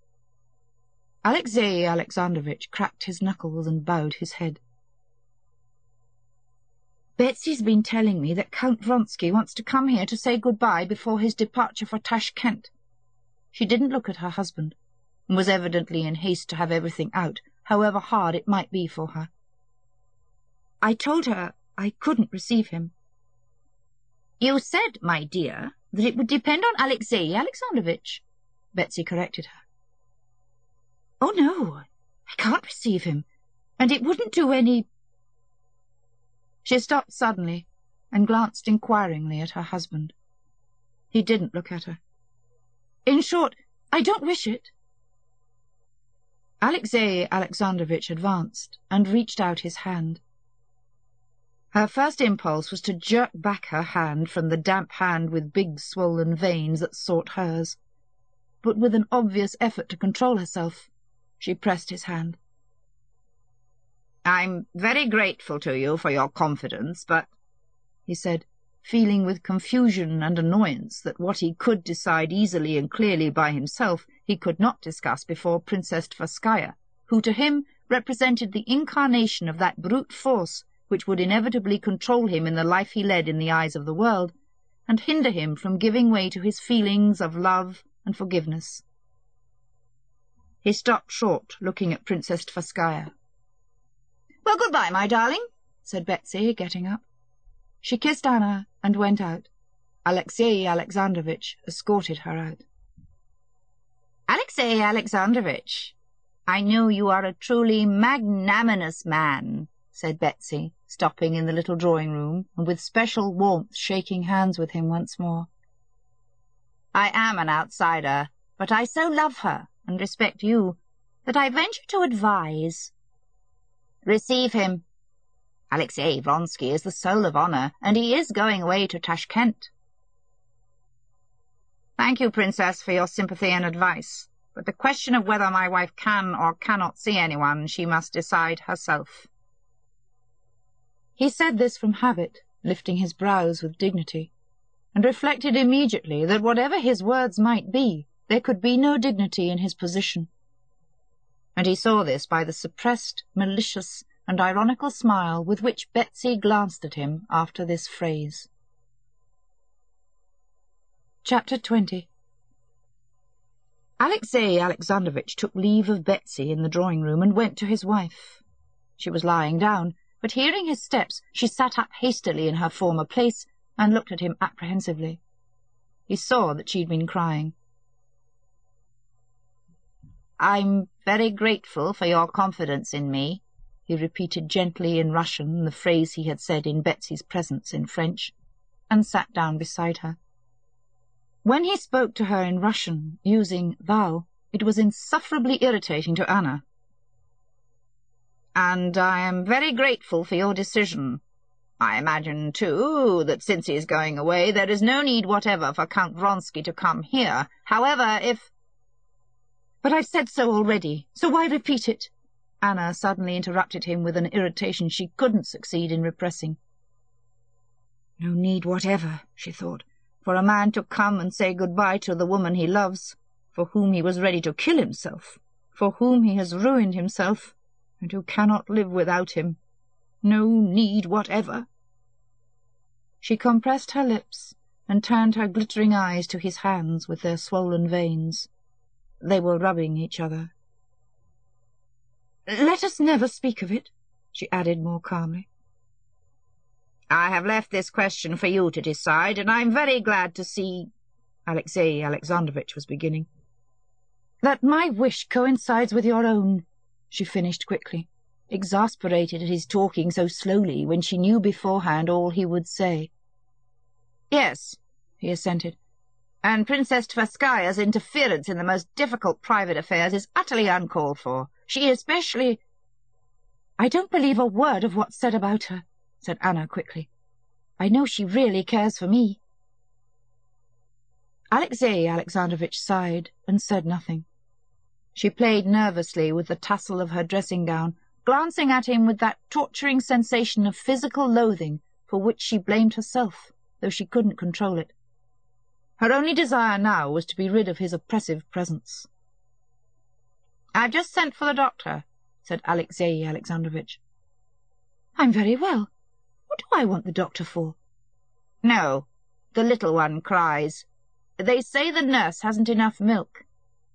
Alexey Alexandrovitch cracked his knuckles and bowed his head. "Betsy's been telling me that Count Vronsky wants to come here to say good-bye before his departure for Tashkent." She didn't look at her husband, and was evidently in haste to have everything out, however hard it might be for her. "I told her I couldn't receive him." "You said, my dear, that it would depend on Alexey Alexandrovitch," Betsy corrected her. "Oh, no, I can't receive him, and it wouldn't do any—" She stopped suddenly and glanced inquiringly at her husband. He didn't look at her. "In short, I don't wish it." Alexey Alexandrovitch advanced and reached out his hand. Her first impulse was to jerk back her hand from the damp hand with big swollen veins that sought hers, but with an obvious effort to control herself, she pressed his hand. "I'm very grateful to you for your confidence, but," he said, feeling with confusion and annoyance that what he could decide easily and clearly by himself he could not discuss before Princess Tverskaya, who to him represented the incarnation of that brute force which would inevitably control him in the life he led in the eyes of the world, and hinder him from giving way to his feelings of love and forgiveness. He stopped short, looking at Princess Tverskaya. "Well, good-bye, my darling," said Betsy, getting up. She kissed Anna and went out. Alexey Alexandrovitch escorted her out. "Alexey Alexandrovitch, I know you are a truly magnanimous man," said Betsy, stopping in the little drawing-room and with special warmth shaking hands with him once more. "I am an outsider, but I so love her and respect you that I venture to advise. Receive him. Alexey Vronsky is the soul of honor, and he is going away to Tashkent." "Thank you, Princess, for your sympathy and advice, but the question of whether my wife can or cannot see anyone she must decide herself." He said this from habit, lifting his brows with dignity, and reflected immediately that whatever his words might be, there could be no dignity in his position. And he saw this by the suppressed, malicious, and ironical smile with which Betsy glanced at him after this phrase. Chapter twenty. Alexey Alexandrovitch took leave of Betsy in the drawing-room and went to his wife. She was lying down, but hearing his steps, she sat up hastily in her former place and looked at him apprehensively. He saw that she had been crying. "I'm very grateful for your confidence in me," he repeated gently in Russian the phrase he had said in Betsy's presence in French, and sat down beside her. When he spoke to her in Russian, using thou, it was insufferably irritating to Anna. "And I am very grateful for your decision. I imagine, too, that since he is going away, there is no need whatever for Count Vronsky to come here. However, if—" "But I've said so already, so why repeat it?" Anna suddenly interrupted him with an irritation she couldn't succeed in repressing. No need whatever, she thought, for a man to come and say good-bye to the woman he loves, for whom he was ready to kill himself, for whom he has ruined himself, and who cannot live without him. No need whatever. She compressed her lips and turned her glittering eyes to his hands with their swollen veins. They were rubbing each other. "Let us never speak of it," she added more calmly. "I have left this question for you to decide, and I am very glad to see—" Alexey Alexandrovitch was beginning. "That my wish coincides with your own," she finished quickly, exasperated at his talking so slowly when she knew beforehand all he would say. "Yes," he assented, "and Princess Tverskaya's interference in the most difficult private affairs is utterly uncalled for. She especially—" "I don't believe a word of what's said about her," said Anna quickly. "I know she really cares for me." Alexey Alexandrovitch sighed and said nothing. She played nervously with the tassel of her dressing gown, glancing at him with that torturing sensation of physical loathing for which she blamed herself, though she couldn't control it. Her only desire now was to be rid of his oppressive presence. "I've just sent for the doctor," said Alexey Alexandrovitch. "I'm very well. What do I want the doctor for?" "No, the little one cries. They say the nurse hasn't enough milk."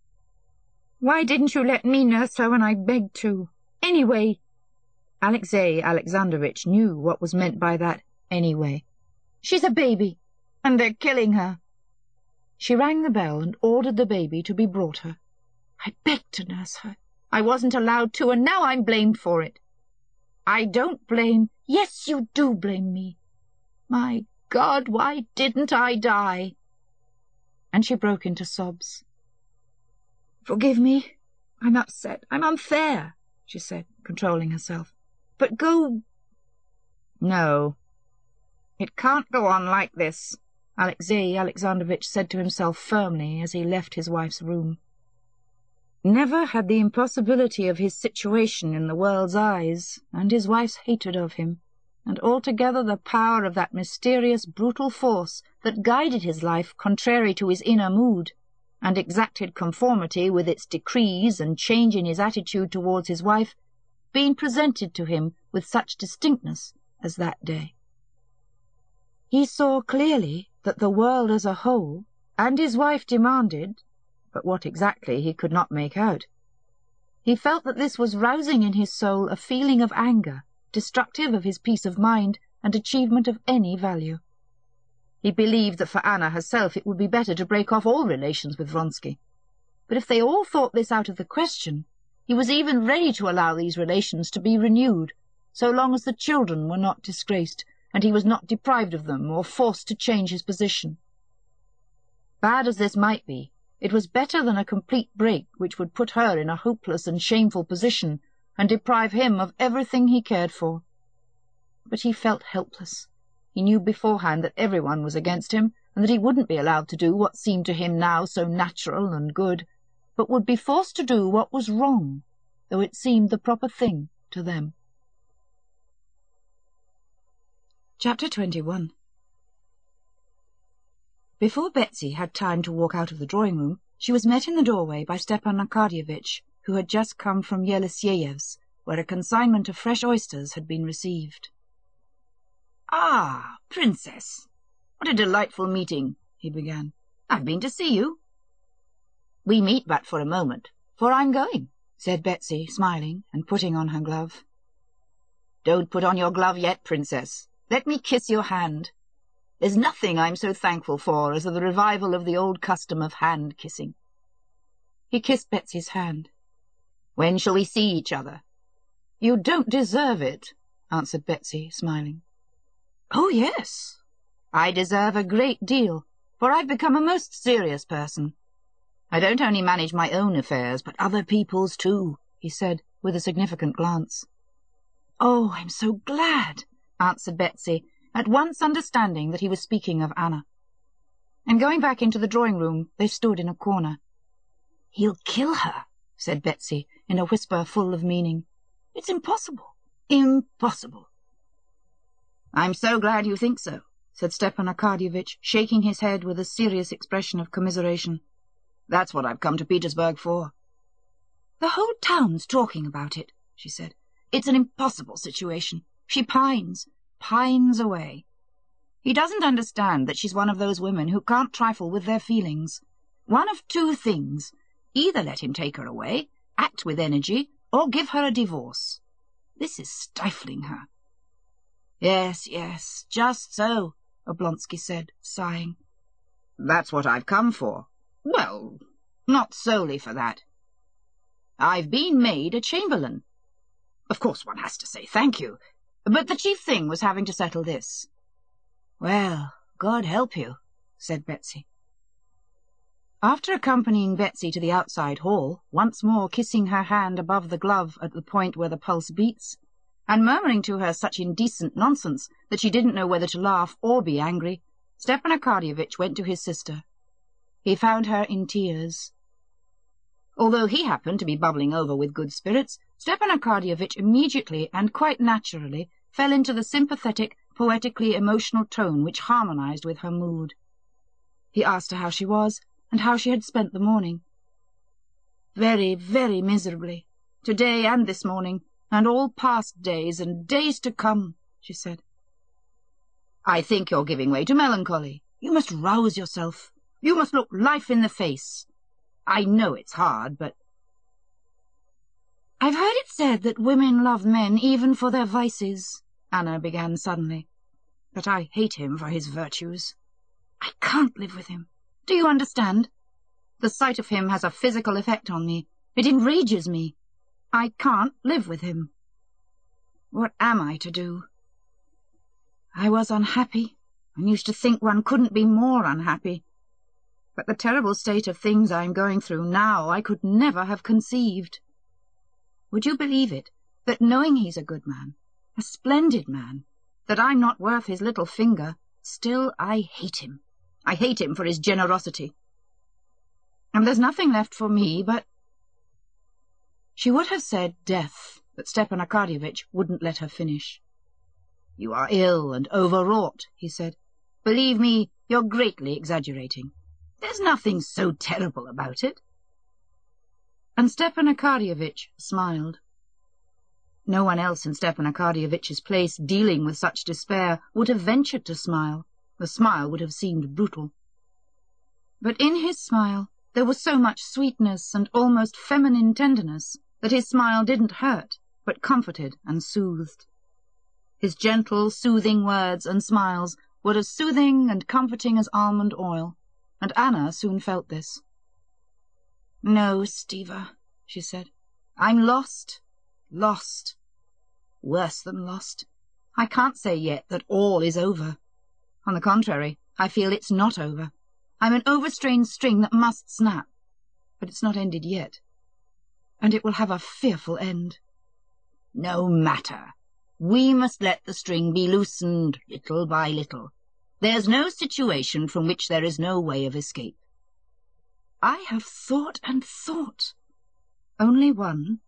"Why didn't you let me nurse her when I begged to? Anyway—" Alexey Alexandrovitch knew what was meant by that anyway. "She's a baby, and they're killing her." She rang the bell and ordered the baby to be brought her. "I begged to nurse her. I wasn't allowed to, and now I'm blamed for it." "I don't blame—" "Yes, you do blame me. My God, why didn't I die?" And she broke into sobs. "Forgive me. I'm upset. I'm unfair," she said, controlling herself. "But go—" "No, it can't go on like this," Alexey Alexandrovitch said to himself firmly as he left his wife's room. Never had the impossibility of his situation in the world's eyes, and his wife's hatred of him, and altogether the power of that mysterious brutal force that guided his life contrary to his inner mood, and exacted conformity with its decrees and change in his attitude towards his wife, been presented to him with such distinctness as that day. He saw clearly that the world as a whole, and his wife demanded, but what exactly he could not make out. He felt that this was rousing in his soul a feeling of anger, destructive of his peace of mind and achievement of any value. He believed that for Anna herself it would be better to break off all relations with Vronsky. But if they all thought this out of the question, he was even ready to allow these relations to be renewed, so long as the children were not disgraced, and he was not deprived of them or forced to change his position. Bad as this might be, it was better than a complete break which would put her in a hopeless and shameful position and deprive him of everything he cared for. But he felt helpless. He knew beforehand that everyone was against him, and that he wouldn't be allowed to do what seemed to him now so natural and good, but would be forced to do what was wrong, though it seemed the proper thing to them. Chapter twenty-one. Before Betsy had time to walk out of the drawing-room, she was met in the doorway by Stepan Arkadyevitch, who had just come from Yelisyeyev's, where a consignment of fresh oysters had been received. "Ah, Princess! What a delightful meeting," he began. "I've been to see you." "We meet but for a moment, for I'm going," said Betsy, smiling and putting on her glove. "Don't put on your glove yet, Princess. Let me kiss your hand. There's nothing I'm so thankful for as the revival of the old custom of hand-kissing." He kissed Betsy's hand. "When shall we see each other?" "You don't deserve it," answered Betsy, smiling. "Oh, yes. I deserve a great deal, for I've become a most serious person. I don't only manage my own affairs, but other people's too," he said, with a significant glance. "Oh, I'm so glad," answered Betsy, at once understanding that he was speaking of Anna. And going back into the drawing-room, they stood in a corner. "He'll kill her," said Betsy, in a whisper full of meaning. "It's impossible, impossible." "I'm so glad you think so," said Stepan Arkadyevitch, shaking his head with a serious expression of commiseration. "That's what I've come to Petersburg for." "The whole town's talking about it," she said. "It's an impossible situation. She pines, pines away. He doesn't understand that she's one of those women who can't trifle with their feelings. One of two things. Either let him take her away, act with energy, or give her a divorce. This is stifling her." "Yes, yes, just so," Oblonsky said, sighing. "That's what I've come for. Well, Not solely for that. I've been made a chamberlain. Of course one has to say thank you, but the chief thing was having to settle this." "Well, God help you," said Betsy. After accompanying Betsy to the outside hall, once more kissing her hand above the glove at the point where the pulse beats, and murmuring to her such indecent nonsense that she didn't know whether to laugh or be angry, Stepan Arkadyevitch went to his sister. He found her in tears. Although he happened to be bubbling over with good spirits, Stepan Arkadyevitch immediately and quite naturally fell into the sympathetic, poetically emotional tone which harmonized with her mood. He asked her how she was, and how she had spent the morning. "Very, very miserably, today and this morning, and all past days and days to come," she said. "I think you're giving way to melancholy. You must rouse yourself. You must look life in the face. I know it's hard, but—" "I've heard it said that women love men even for their vices," Anna began suddenly. "But I hate him for his virtues. I can't live with him. Do you understand? The sight of him has a physical effect on me. It enrages me. I can't live with him. What am I to do? I was unhappy, and used to think one couldn't be more unhappy. But the terrible state of things I'm going through now I could never have conceived. Would you believe it, that knowing he's a good man, a splendid man, that I'm not worth his little finger, still I hate him. I hate him for his generosity. And there's nothing left for me but—" She would have said death, but Stepan Arkadyevitch wouldn't let her finish. "You are ill and overwrought," he said. "Believe me, you're greatly exaggerating. There's nothing so terrible about it." And Stepan Arkadyevitch smiled. No one else in Stepan Arkadyevitch's place dealing with such despair would have ventured to smile. The smile would have seemed brutal. But in his smile there was so much sweetness and almost feminine tenderness that his smile didn't hurt, but comforted and soothed. His gentle, soothing words and smiles were as soothing and comforting as almond oil, and Anna soon felt this. "No, Stiva," she said. "I'm lost, lost. Worse than lost. I can't say yet that all is over. On the contrary, I feel it's not over. I'm an overstrained string that must snap. But it's not ended yet. And it will have a fearful end." "No matter. We must let the string be loosened little by little. There's no situation from which there is no way of escape." "I have thought and thought. Only one."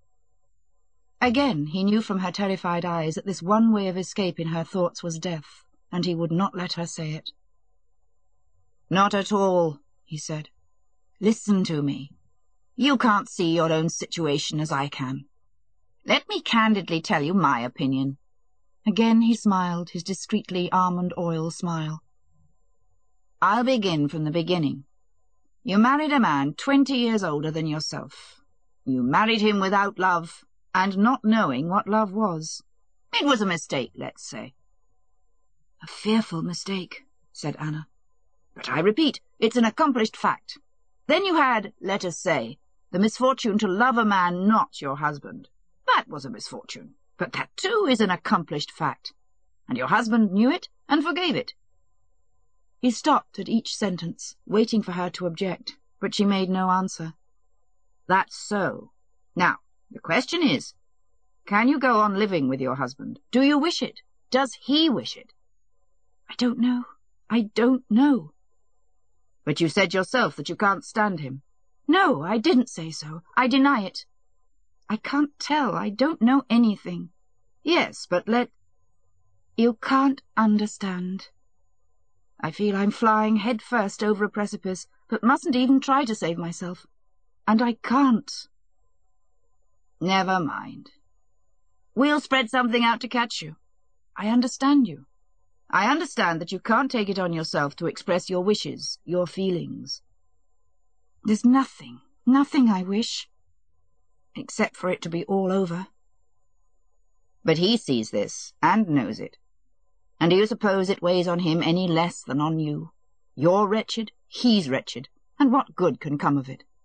Again he knew from her terrified eyes that this one way of escape in her thoughts was death, and he would not let her say it. "Not at all," he said. "Listen to me. You can't see your own situation as I can. Let me candidly tell you my opinion." Again he smiled, his discreetly almond oil smile. "I'll begin from the beginning. You married a man twenty years older than yourself. You married him without love, and not knowing what love was. It was a mistake, let's say." "A fearful mistake," said Anna. "But I repeat, it's an accomplished fact. Then you had, let us say, the misfortune to love a man not your husband. That was a misfortune, but that too is an accomplished fact. And your husband knew it and forgave it." He stopped at each sentence, waiting for her to object, but she made no answer. "That's so. Now, the question is, can you go on living with your husband? Do you wish it? Does he wish it?" "I don't know. I don't know." "But you said yourself that you can't stand him." "No, I didn't say so. I deny it. I can't tell. I don't know anything." "Yes, but let—" "You can't understand. I feel I'm flying head first over a precipice, but mustn't even try to save myself. And I can't." "Never mind. We'll spread something out to catch you. I understand you. I understand that you can't take it on yourself to express your wishes, your feelings." "There's nothing, nothing I wish, except for it to be all over." "But he sees this, and knows it. And do you suppose it weighs on him any less than on you? You're wretched, he's wretched, and what good can come of it?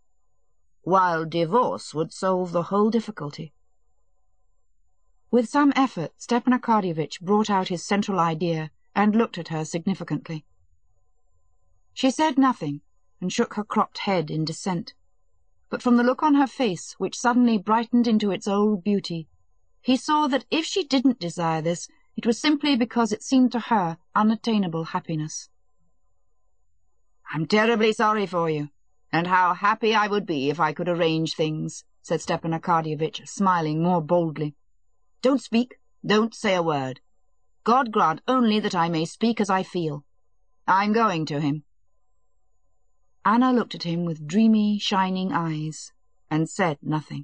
while divorce would solve the whole difficulty. With some effort, Stepan Arkadyevitch brought out his central idea and looked at her significantly. She said nothing, and shook her cropped head in dissent. But from the look on her face, which suddenly brightened into its old beauty, he saw that if she didn't desire this, it was simply because it seemed to her unattainable happiness. "I'm terribly sorry for you, and how happy I would be if I could arrange things," said Stepan Arkadyevitch, smiling more boldly. "Don't speak, don't say a word. God grant only that I may speak as I feel. I'm going to him." Anna looked at him with dreamy, shining eyes, and said nothing.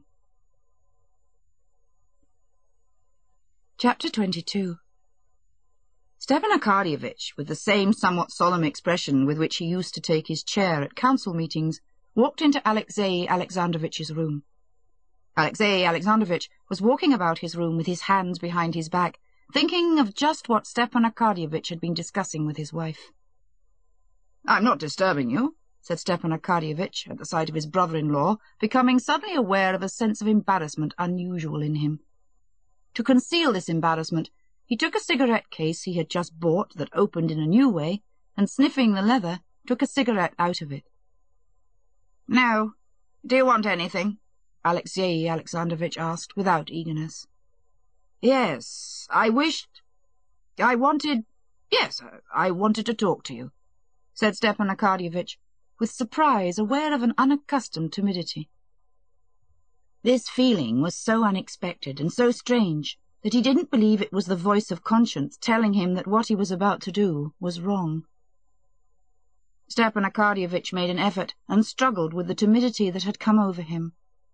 Chapter twenty-two. Stepan Arkadyevitch, with the same somewhat solemn expression with which he used to take his chair at council meetings, walked into Alexey Alexandrovitch's room. Alexey Alexandrovitch was walking about his room with his hands behind his back, thinking of just what Stepan Arkadyevitch had been discussing with his wife. "I'm not disturbing you," said Stepan Arkadyevitch at the sight of his brother-in-law, becoming suddenly aware of a sense of embarrassment unusual in him. To conceal this embarrassment, he took a cigarette case he had just bought that opened in a new way, and sniffing the leather, took a cigarette out of it. "No. Do you want anything?" Alexey Alexandrovitch asked, without eagerness. "Yes, I wished... I wanted... Yes, I wanted to talk to you," said Stepan Arkadyevitch, with surprise, aware of an unaccustomed timidity. This feeling was so unexpected and so strange that he didn't believe it was the voice of conscience telling him that what he was about to do was wrong. Stepan Arkadyevitch made an effort and struggled with the timidity that had come over him.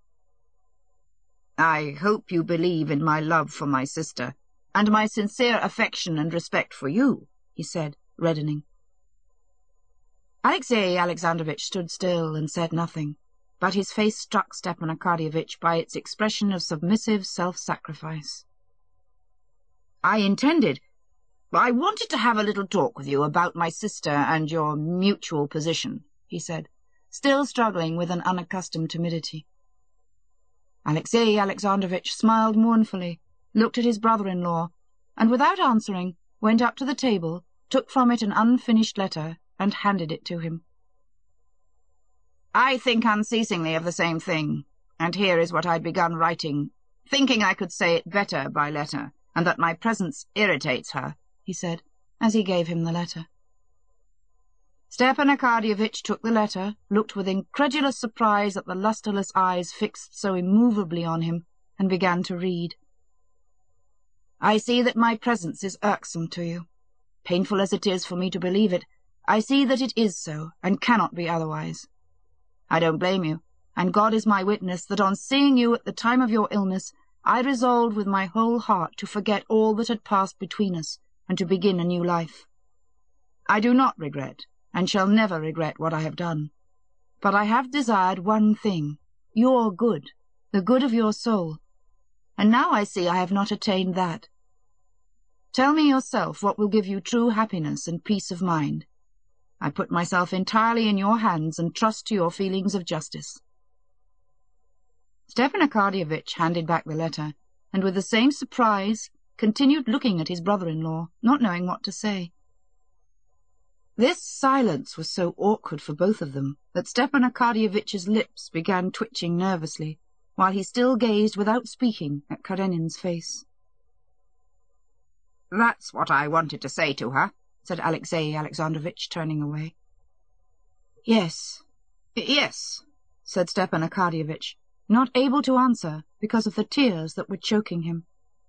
"I hope you believe in my love for my sister, and my sincere affection and respect for you," he said, reddening. Alexey Alexandrovitch stood still and said nothing, but his face struck Stepan Arkadyevitch by its expression of submissive self-sacrifice. "I intended... I wanted to have a little talk with you about my sister and your mutual position," he said, still struggling with an unaccustomed timidity. Alexey Alexandrovitch smiled mournfully, looked at his brother-in-law, and without answering, went up to the table, took from it an unfinished letter, and handed it to him. "I think unceasingly of the same thing, and here is what I'd begun writing, thinking I could say it better by letter, and that my presence irritates her," he said, as he gave him the letter. Stepan Arkadyevitch took the letter, looked with incredulous surprise at the lustreless eyes fixed so immovably on him, and began to read. "I see that my presence is irksome to you. Painful as it is for me to believe it, I see that it is so, and cannot be otherwise. I don't blame you, and God is my witness that on seeing you at the time of your illness, I resolved with my whole heart to forget all that had passed between us, and to begin a new life. I do not regret, and shall never regret what I have done. But I have desired one thing, your good, the good of your soul, and now I see I have not attained that. Tell me yourself what will give you true happiness and peace of mind. I put myself entirely in your hands and trust to your feelings of justice." Stepan Arkadyevitch handed back the letter, and with the same surprise continued looking at his brother-in-law, not knowing what to say. This silence was so awkward for both of them that Stepan Arkadyevitch's lips began twitching nervously, while he still gazed without speaking at Karenin's face. "That's what I wanted to say to her," said Alexey Alexandrovitch, turning away. "Yes, yes," said Stepan Arkadyevitch, not able to answer because of the tears that were choking him.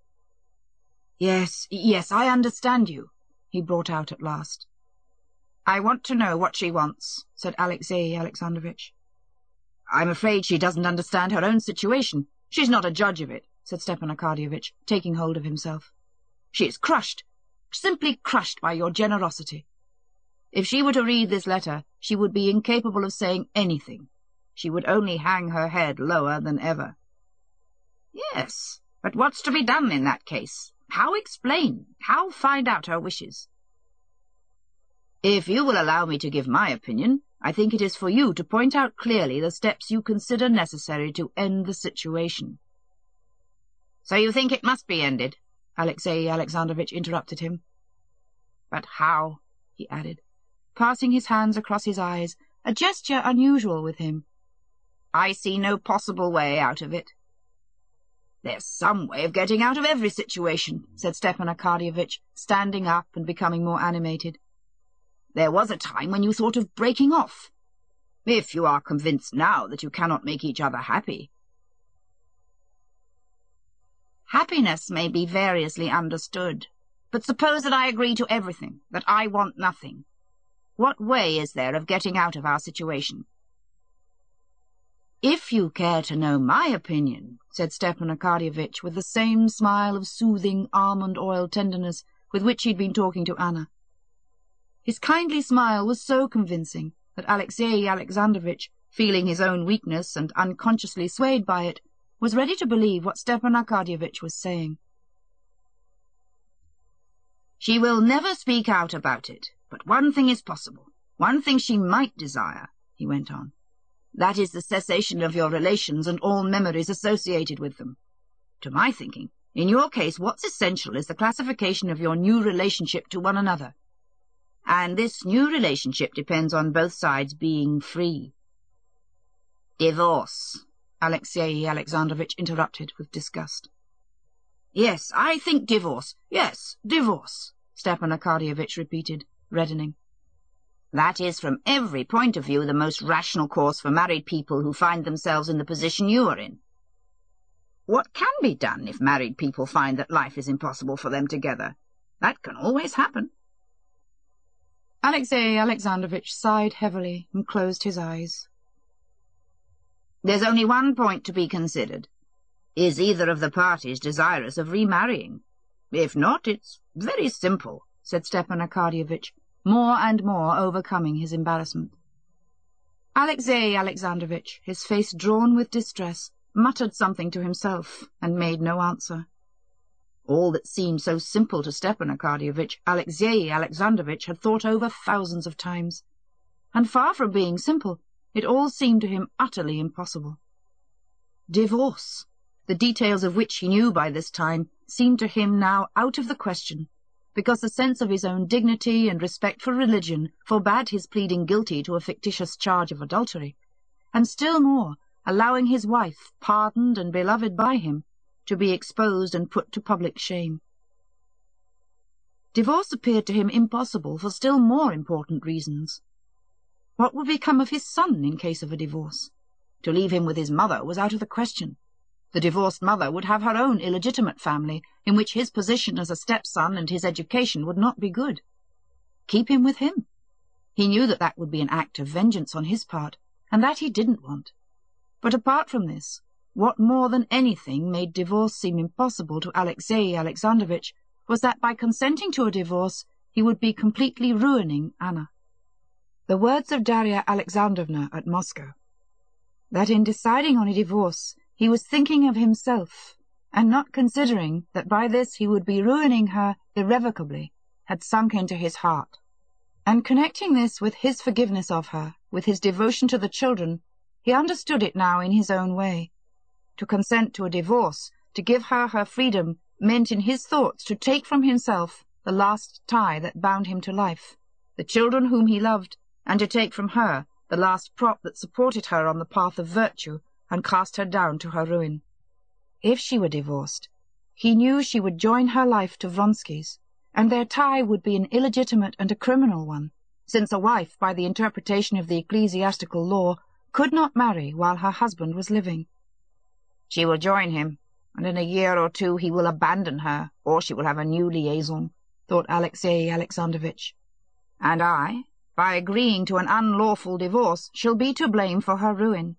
"Yes, yes, I understand you," he brought out at last. "I want to know what she wants," said Alexey Alexandrovitch. "I'm afraid she doesn't understand her own situation. She's not a judge of it," said Stepan Arkadyevitch, taking hold of himself. "She is crushed, simply crushed by your generosity. If she were to read this letter, she would be incapable of saying anything. She would only hang her head lower than ever." "Yes, but what's to be done in that case? How explain? How find out her wishes?" "If you will allow me to give my opinion, I think it is for you to point out clearly the steps you consider necessary to end the situation." "So you think it must be ended?" Alexey Alexandrovitch interrupted him. "But how?" he added, passing his hands across his eyes, a gesture unusual with him. "I see no possible way out of it." "There's some way of getting out of every situation," said Stepan Arkadyevitch, standing up and becoming more animated. "There was a time when you thought of breaking off. If you are convinced now that you cannot make each other happy—" "Happiness may be variously understood, but suppose that I agree to everything, that I want nothing. What way is there of getting out of our situation?" "If you care to know my opinion," said Stepan Arkadyevitch with the same smile of soothing almond-oil tenderness with which he had been talking to Anna. His kindly smile was so convincing that Alexey Alexandrovitch, feeling his own weakness and unconsciously swayed by it, was ready to believe what Stepan Arkadyevitch was saying. "She will never speak out about it, but one thing is possible, one thing she might desire," he went on. "That is the cessation of your relations and all memories associated with them. To my thinking, in your case what's essential is the classification of your new relationship to one another. And this new relationship depends on both sides being free." "Divorce," Alexey Alexandrovitch interrupted with disgust. "Yes, I think divorce. Yes, divorce," Stepan Arkadyevitch repeated, reddening. "That is from every point of view the most rational course for married people who find themselves in the position you are in. What can be done if married people find that life is impossible for them together? That can always happen." Alexey Alexandrovitch sighed heavily and closed his eyes. "There's only one point to be considered. Is either of the parties desirous of remarrying? If not, it's very simple," said Stepan Arkadyevitch, more and more overcoming his embarrassment. Alexey Alexandrovitch, his face drawn with distress, muttered something to himself and made no answer. All that seemed so simple to Stepan Arkadyevitch, Alexey Alexandrovitch had thought over thousands of times, and far from being simple, it all seemed to him utterly impossible. Divorce, the details of which he knew by this time, seemed to him now out of the question, because the sense of his own dignity and respect for religion forbade his pleading guilty to a fictitious charge of adultery, and still more, allowing his wife, pardoned and beloved by him, to be exposed and put to public shame. Divorce appeared to him impossible for still more important reasons. What would become of his son in case of a divorce? To leave him with his mother was out of the question. The divorced mother would have her own illegitimate family, in which his position as a stepson and his education would not be good. Keep him with him? He knew that that would be an act of vengeance on his part, and that he didn't want. But apart from this, what more than anything made divorce seem impossible to Alexey Alexandrovitch was that by consenting to a divorce he would be completely ruining Anna. The words of Darya Alexandrovna at Moscow, that in deciding on a divorce he was thinking of himself, and not considering that by this he would be ruining her irrevocably, had sunk into his heart. And connecting this with his forgiveness of her, with his devotion to the children, he understood it now in his own way. To consent to a divorce, to give her her freedom, meant in his thoughts to take from himself the last tie that bound him to life, the children whom he loved, and to take from her the last prop that supported her on the path of virtue and cast her down to her ruin. If she were divorced, he knew she would join her life to Vronsky's, and their tie would be an illegitimate and a criminal one, since a wife, by the interpretation of the ecclesiastical law, could not marry while her husband was living. She will join him, and in a year or two he will abandon her, or she will have a new liaison, thought Alexey Alexandrovitch. And I, by agreeing to an unlawful divorce, shall be to blame for her ruin.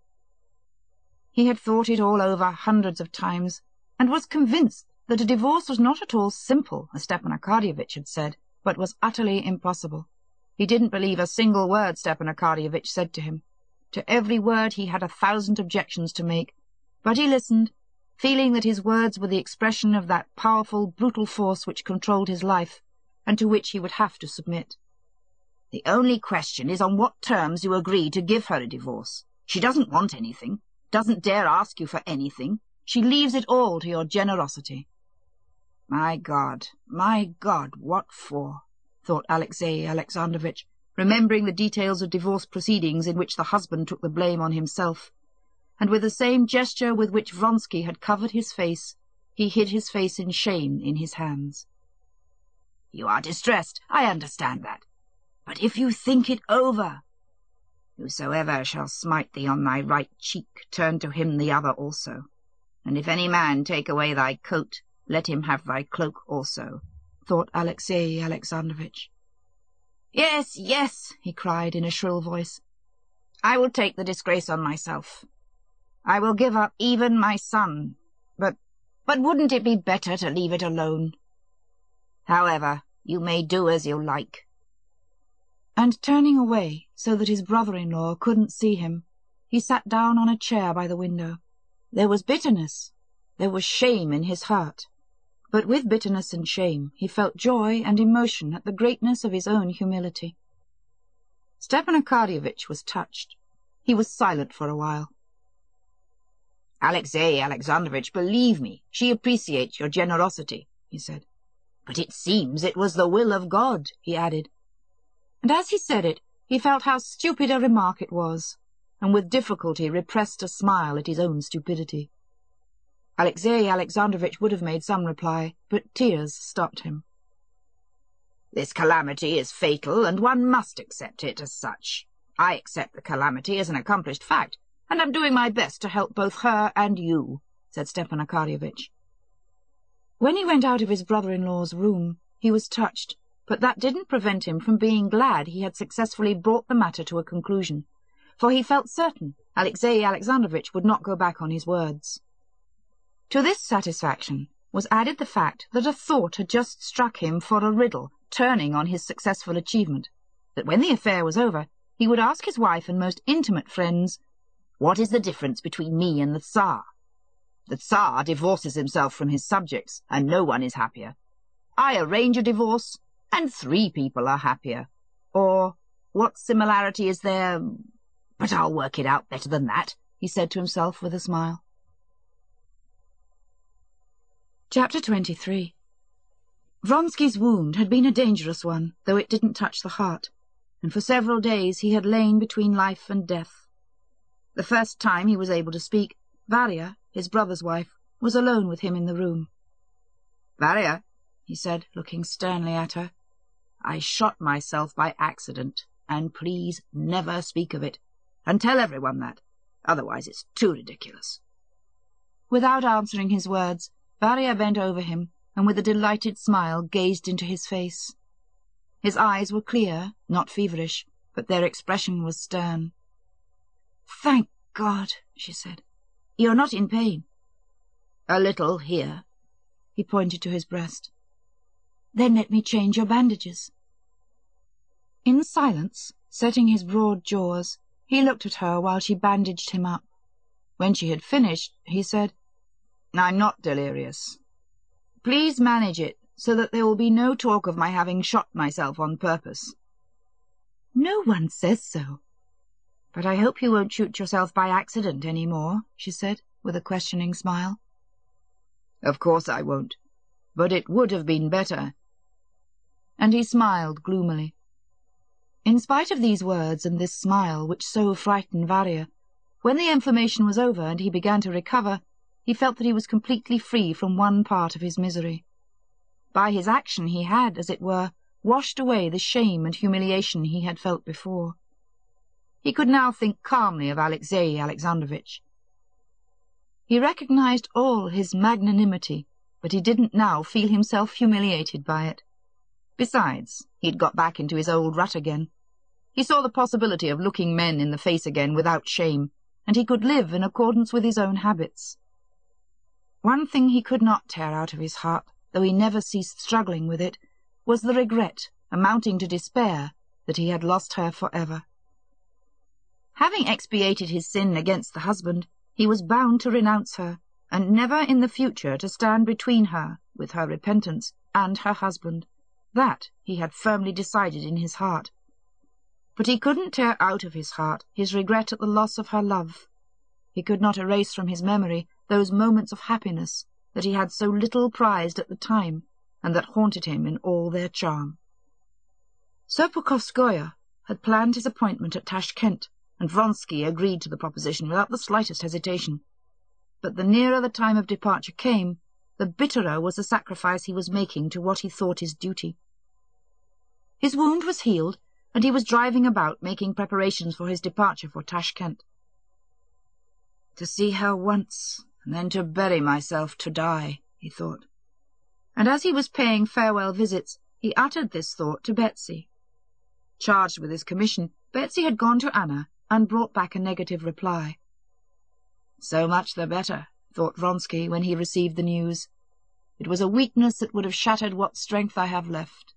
He had thought it all over hundreds of times, and was convinced that a divorce was not at all simple, as Stepan Arkadyevitch had said, but was utterly impossible. He didn't believe a single word Stepan Arkadyevitch said to him. To every word he had a thousand objections to make, but he listened, feeling that his words were the expression of that powerful, brutal force which controlled his life, and to which he would have to submit. The only question is on what terms you agree to give her a divorce. She doesn't want anything, doesn't dare ask you for anything. She leaves it all to your generosity." "My God, my God, what for?" thought Alexey Alexandrovitch, remembering the details of divorce proceedings in which the husband took the blame on himself, and with the same gesture with which Vronsky had covered his face, he hid his face in shame in his hands. "You are distressed, I understand that. But if you think it over, whosoever shall smite thee on thy right cheek, turn to him the other also. And if any man take away thy coat, let him have thy cloak also," thought Alexey Alexandrovitch. "Yes, yes," he cried in a shrill voice. "I will take the disgrace on myself. I will give up even my son. But, but wouldn't it be better to leave it alone? However, you may do as you like." And turning away so that his brother-in-law couldn't see him, he sat down on a chair by the window. There was bitterness, there was shame in his heart, but with bitterness and shame he felt joy and emotion at the greatness of his own humility. Stepan Arkadyevitch was touched. He was silent for a while. "Alexey Alexandrovitch, believe me, she appreciates your generosity," he said. "But it seems it was the will of God," he added. And as he said it, he felt how stupid a remark it was, and with difficulty repressed a smile at his own stupidity. Alexey Alexandrovitch would have made some reply, but tears stopped him. "This calamity is fatal, and one must accept it as such. I accept the calamity as an accomplished fact, and am doing my best to help both her and you," said Stepan Arkadyevitch. When he went out of his brother-in-law's room, he was touched, but that didn't prevent him from being glad he had successfully brought the matter to a conclusion, for he felt certain Alexey Alexandrovitch would not go back on his words. To this satisfaction was added the fact that a thought had just struck him for a riddle turning on his successful achievement, that when the affair was over, he would ask his wife and most intimate friends, "What is the difference between me and the Tsar? The Tsar divorces himself from his subjects, and no one is happier. I arrange a divorce, and three people are happier. Or, what similarity is there? But I'll work it out better than that," he said to himself with a smile. Chapter twenty-three. Vronsky's wound had been a dangerous one, though it didn't touch the heart, and for several days he had lain between life and death. The first time he was able to speak, Varya, his brother's wife, was alone with him in the room. "Varya," he said, looking sternly at her, "I shot myself by accident, and please never speak of it, and tell everyone that, otherwise it's too ridiculous." Without answering his words, Varya bent over him, and with a delighted smile gazed into his face. His eyes were clear, not feverish, but their expression was stern. "Thank God," she said. "You're not in pain?" "A little here." He pointed to his breast. "Then let me change your bandages." In silence, setting his broad jaws, he looked at her while she bandaged him up. When she had finished, he said, "I'm not delirious. Please manage it so that there will be no talk of my having shot myself on purpose." "No one says so." "But I hope you won't shoot yourself by accident any more," she said, with a questioning smile. "Of course I won't, but it would have been better." And he smiled gloomily. In spite of these words and this smile which so frightened Varya, when the inflammation was over and he began to recover, he felt that he was completely free from one part of his misery. By his action he had, as it were, washed away the shame and humiliation he had felt before. He could now think calmly of Alexey Alexandrovitch. He recognized all his magnanimity, but he didn't now feel himself humiliated by it. Besides, he'd got back into his old rut again. He saw the possibility of looking men in the face again without shame, and he could live in accordance with his own habits. One thing he could not tear out of his heart, though he never ceased struggling with it, was the regret, amounting to despair, that he had lost her forever. Having expiated his sin against the husband, he was bound to renounce her, and never in the future to stand between her, with her repentance, and her husband. That he had firmly decided in his heart. but he couldn't tear out of his heart his regret at the loss of her love. He could not erase from his memory those moments of happiness that he had so little prized at the time, and that haunted him in all their charm. Serpukhovskoye had planned his appointment at Tashkent, and Vronsky agreed to the proposition without the slightest hesitation. But the nearer the time of departure came, the bitterer was the sacrifice he was making to what he thought his duty. His wound was healed, and he was driving about making preparations for his departure for Tashkent. To see her once, and then to bury myself to die, he thought. And as he was paying farewell visits, he uttered this thought to Betsy. Charged with his commission, Betsy had gone to Anna and brought back a negative reply. So much the better, thought Vronsky when he received the news. It was a weakness that would have shattered what strength I have left.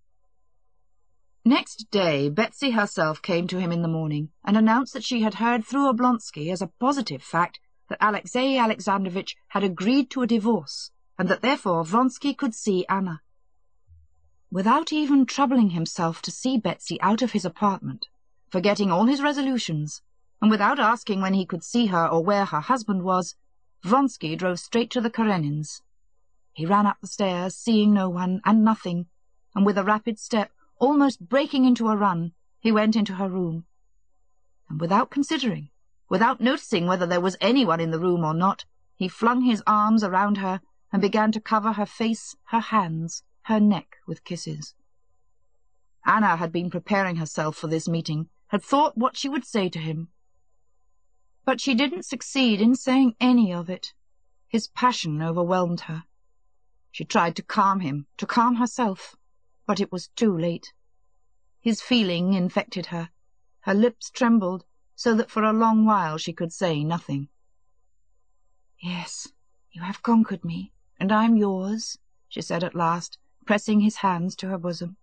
Next day, Betsy herself came to him in the morning and announced that she had heard through Oblonsky as a positive fact that Alexey Alexandrovitch had agreed to a divorce, and that therefore Vronsky could see Anna. Without even troubling himself to see Betsy out of his apartment, forgetting all his resolutions, and without asking when he could see her or where her husband was, Vronsky drove straight to the Karenins. He ran up the stairs, seeing no one and nothing, and with a rapid step, almost breaking into a run, he went into her room. And without considering, without noticing whether there was anyone in the room or not, he flung his arms around her and began to cover her face, her hands, her neck with kisses. Anna had been preparing herself for this meeting, had thought what she would say to him. But she didn't succeed in saying any of it. His passion overwhelmed her. She tried to calm him, to calm herself, but it was too late. His feeling infected her. Her lips trembled, so that for a long while she could say nothing. "Yes, you have conquered me, and I'm yours," she said at last, pressing his hands to her bosom.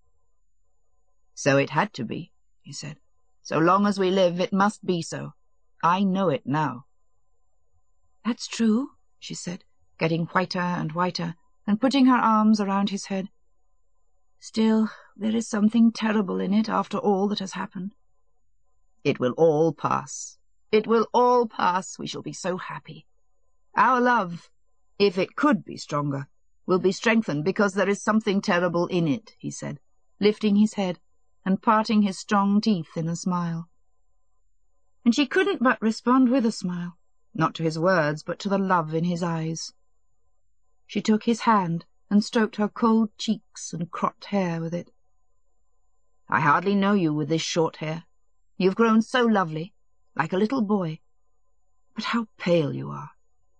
"So it had to be," he said. "So long as we live, it must be so. I know it now." "That's true," she said, getting whiter and whiter, and putting her arms around his head. "Still, there is something terrible in it after all that has happened." "It will all pass. It will all pass. We shall be so happy. Our love, if it could be stronger, will be strengthened because there is something terrible in it," he said, lifting his head and parting his strong teeth in a smile. And she couldn't but respond with a smile, not to his words, but to the love in his eyes. She took his hand and stroked her cold cheeks and cropped hair with it. "I hardly know you with this short hair. You've grown so lovely, like a little boy. But how pale you are."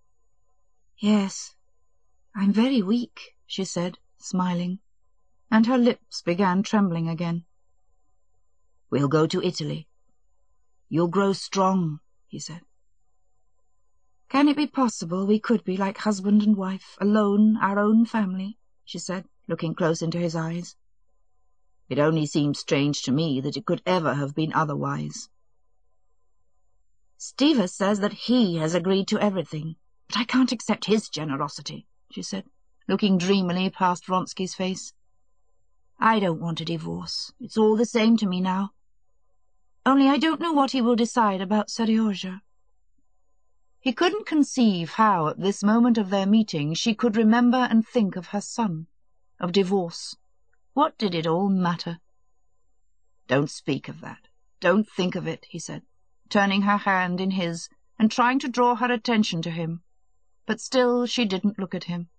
"Yes, I'm very weak," she said, smiling, and her lips began trembling again. "We'll go to Italy. You'll grow strong," he said. "Can it be possible we could be like husband and wife, alone, our own family?" she said, looking close into his eyes. "It only seems strange to me that it could ever have been otherwise." "Stiva says that he has agreed to everything, but I can't accept his generosity," she said, looking dreamily past Vronsky's face. "I don't want a divorce. It's all the same to me now. Only I don't know what he will decide about Seryozha." He couldn't conceive how, at this moment of their meeting, she could remember and think of her son, of divorce. What did it all matter? "Don't speak of that. Don't think of it," he said, turning her hand in his and trying to draw her attention to him. But still she didn't look at him.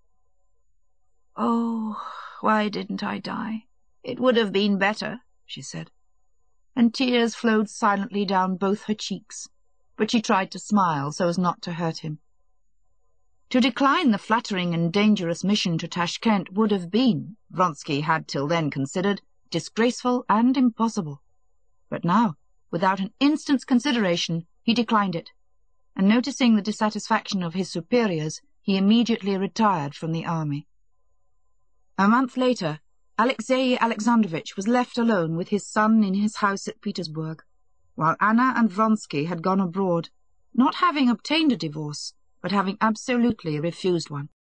"Oh, why didn't I die? It would have been better," she said, and tears flowed silently down both her cheeks, but she tried to smile so as not to hurt him. To decline the flattering and dangerous mission to Tashkent would have been, Vronsky had till then considered, disgraceful and impossible. But now, without an instant's consideration, he declined it, and noticing the dissatisfaction of his superiors, he immediately retired from the army. A month later, Alexey Alexandrovitch was left alone with his son in his house at Petersburg, while Anna and Vronsky had gone abroad, not having obtained a divorce, but having absolutely refused one.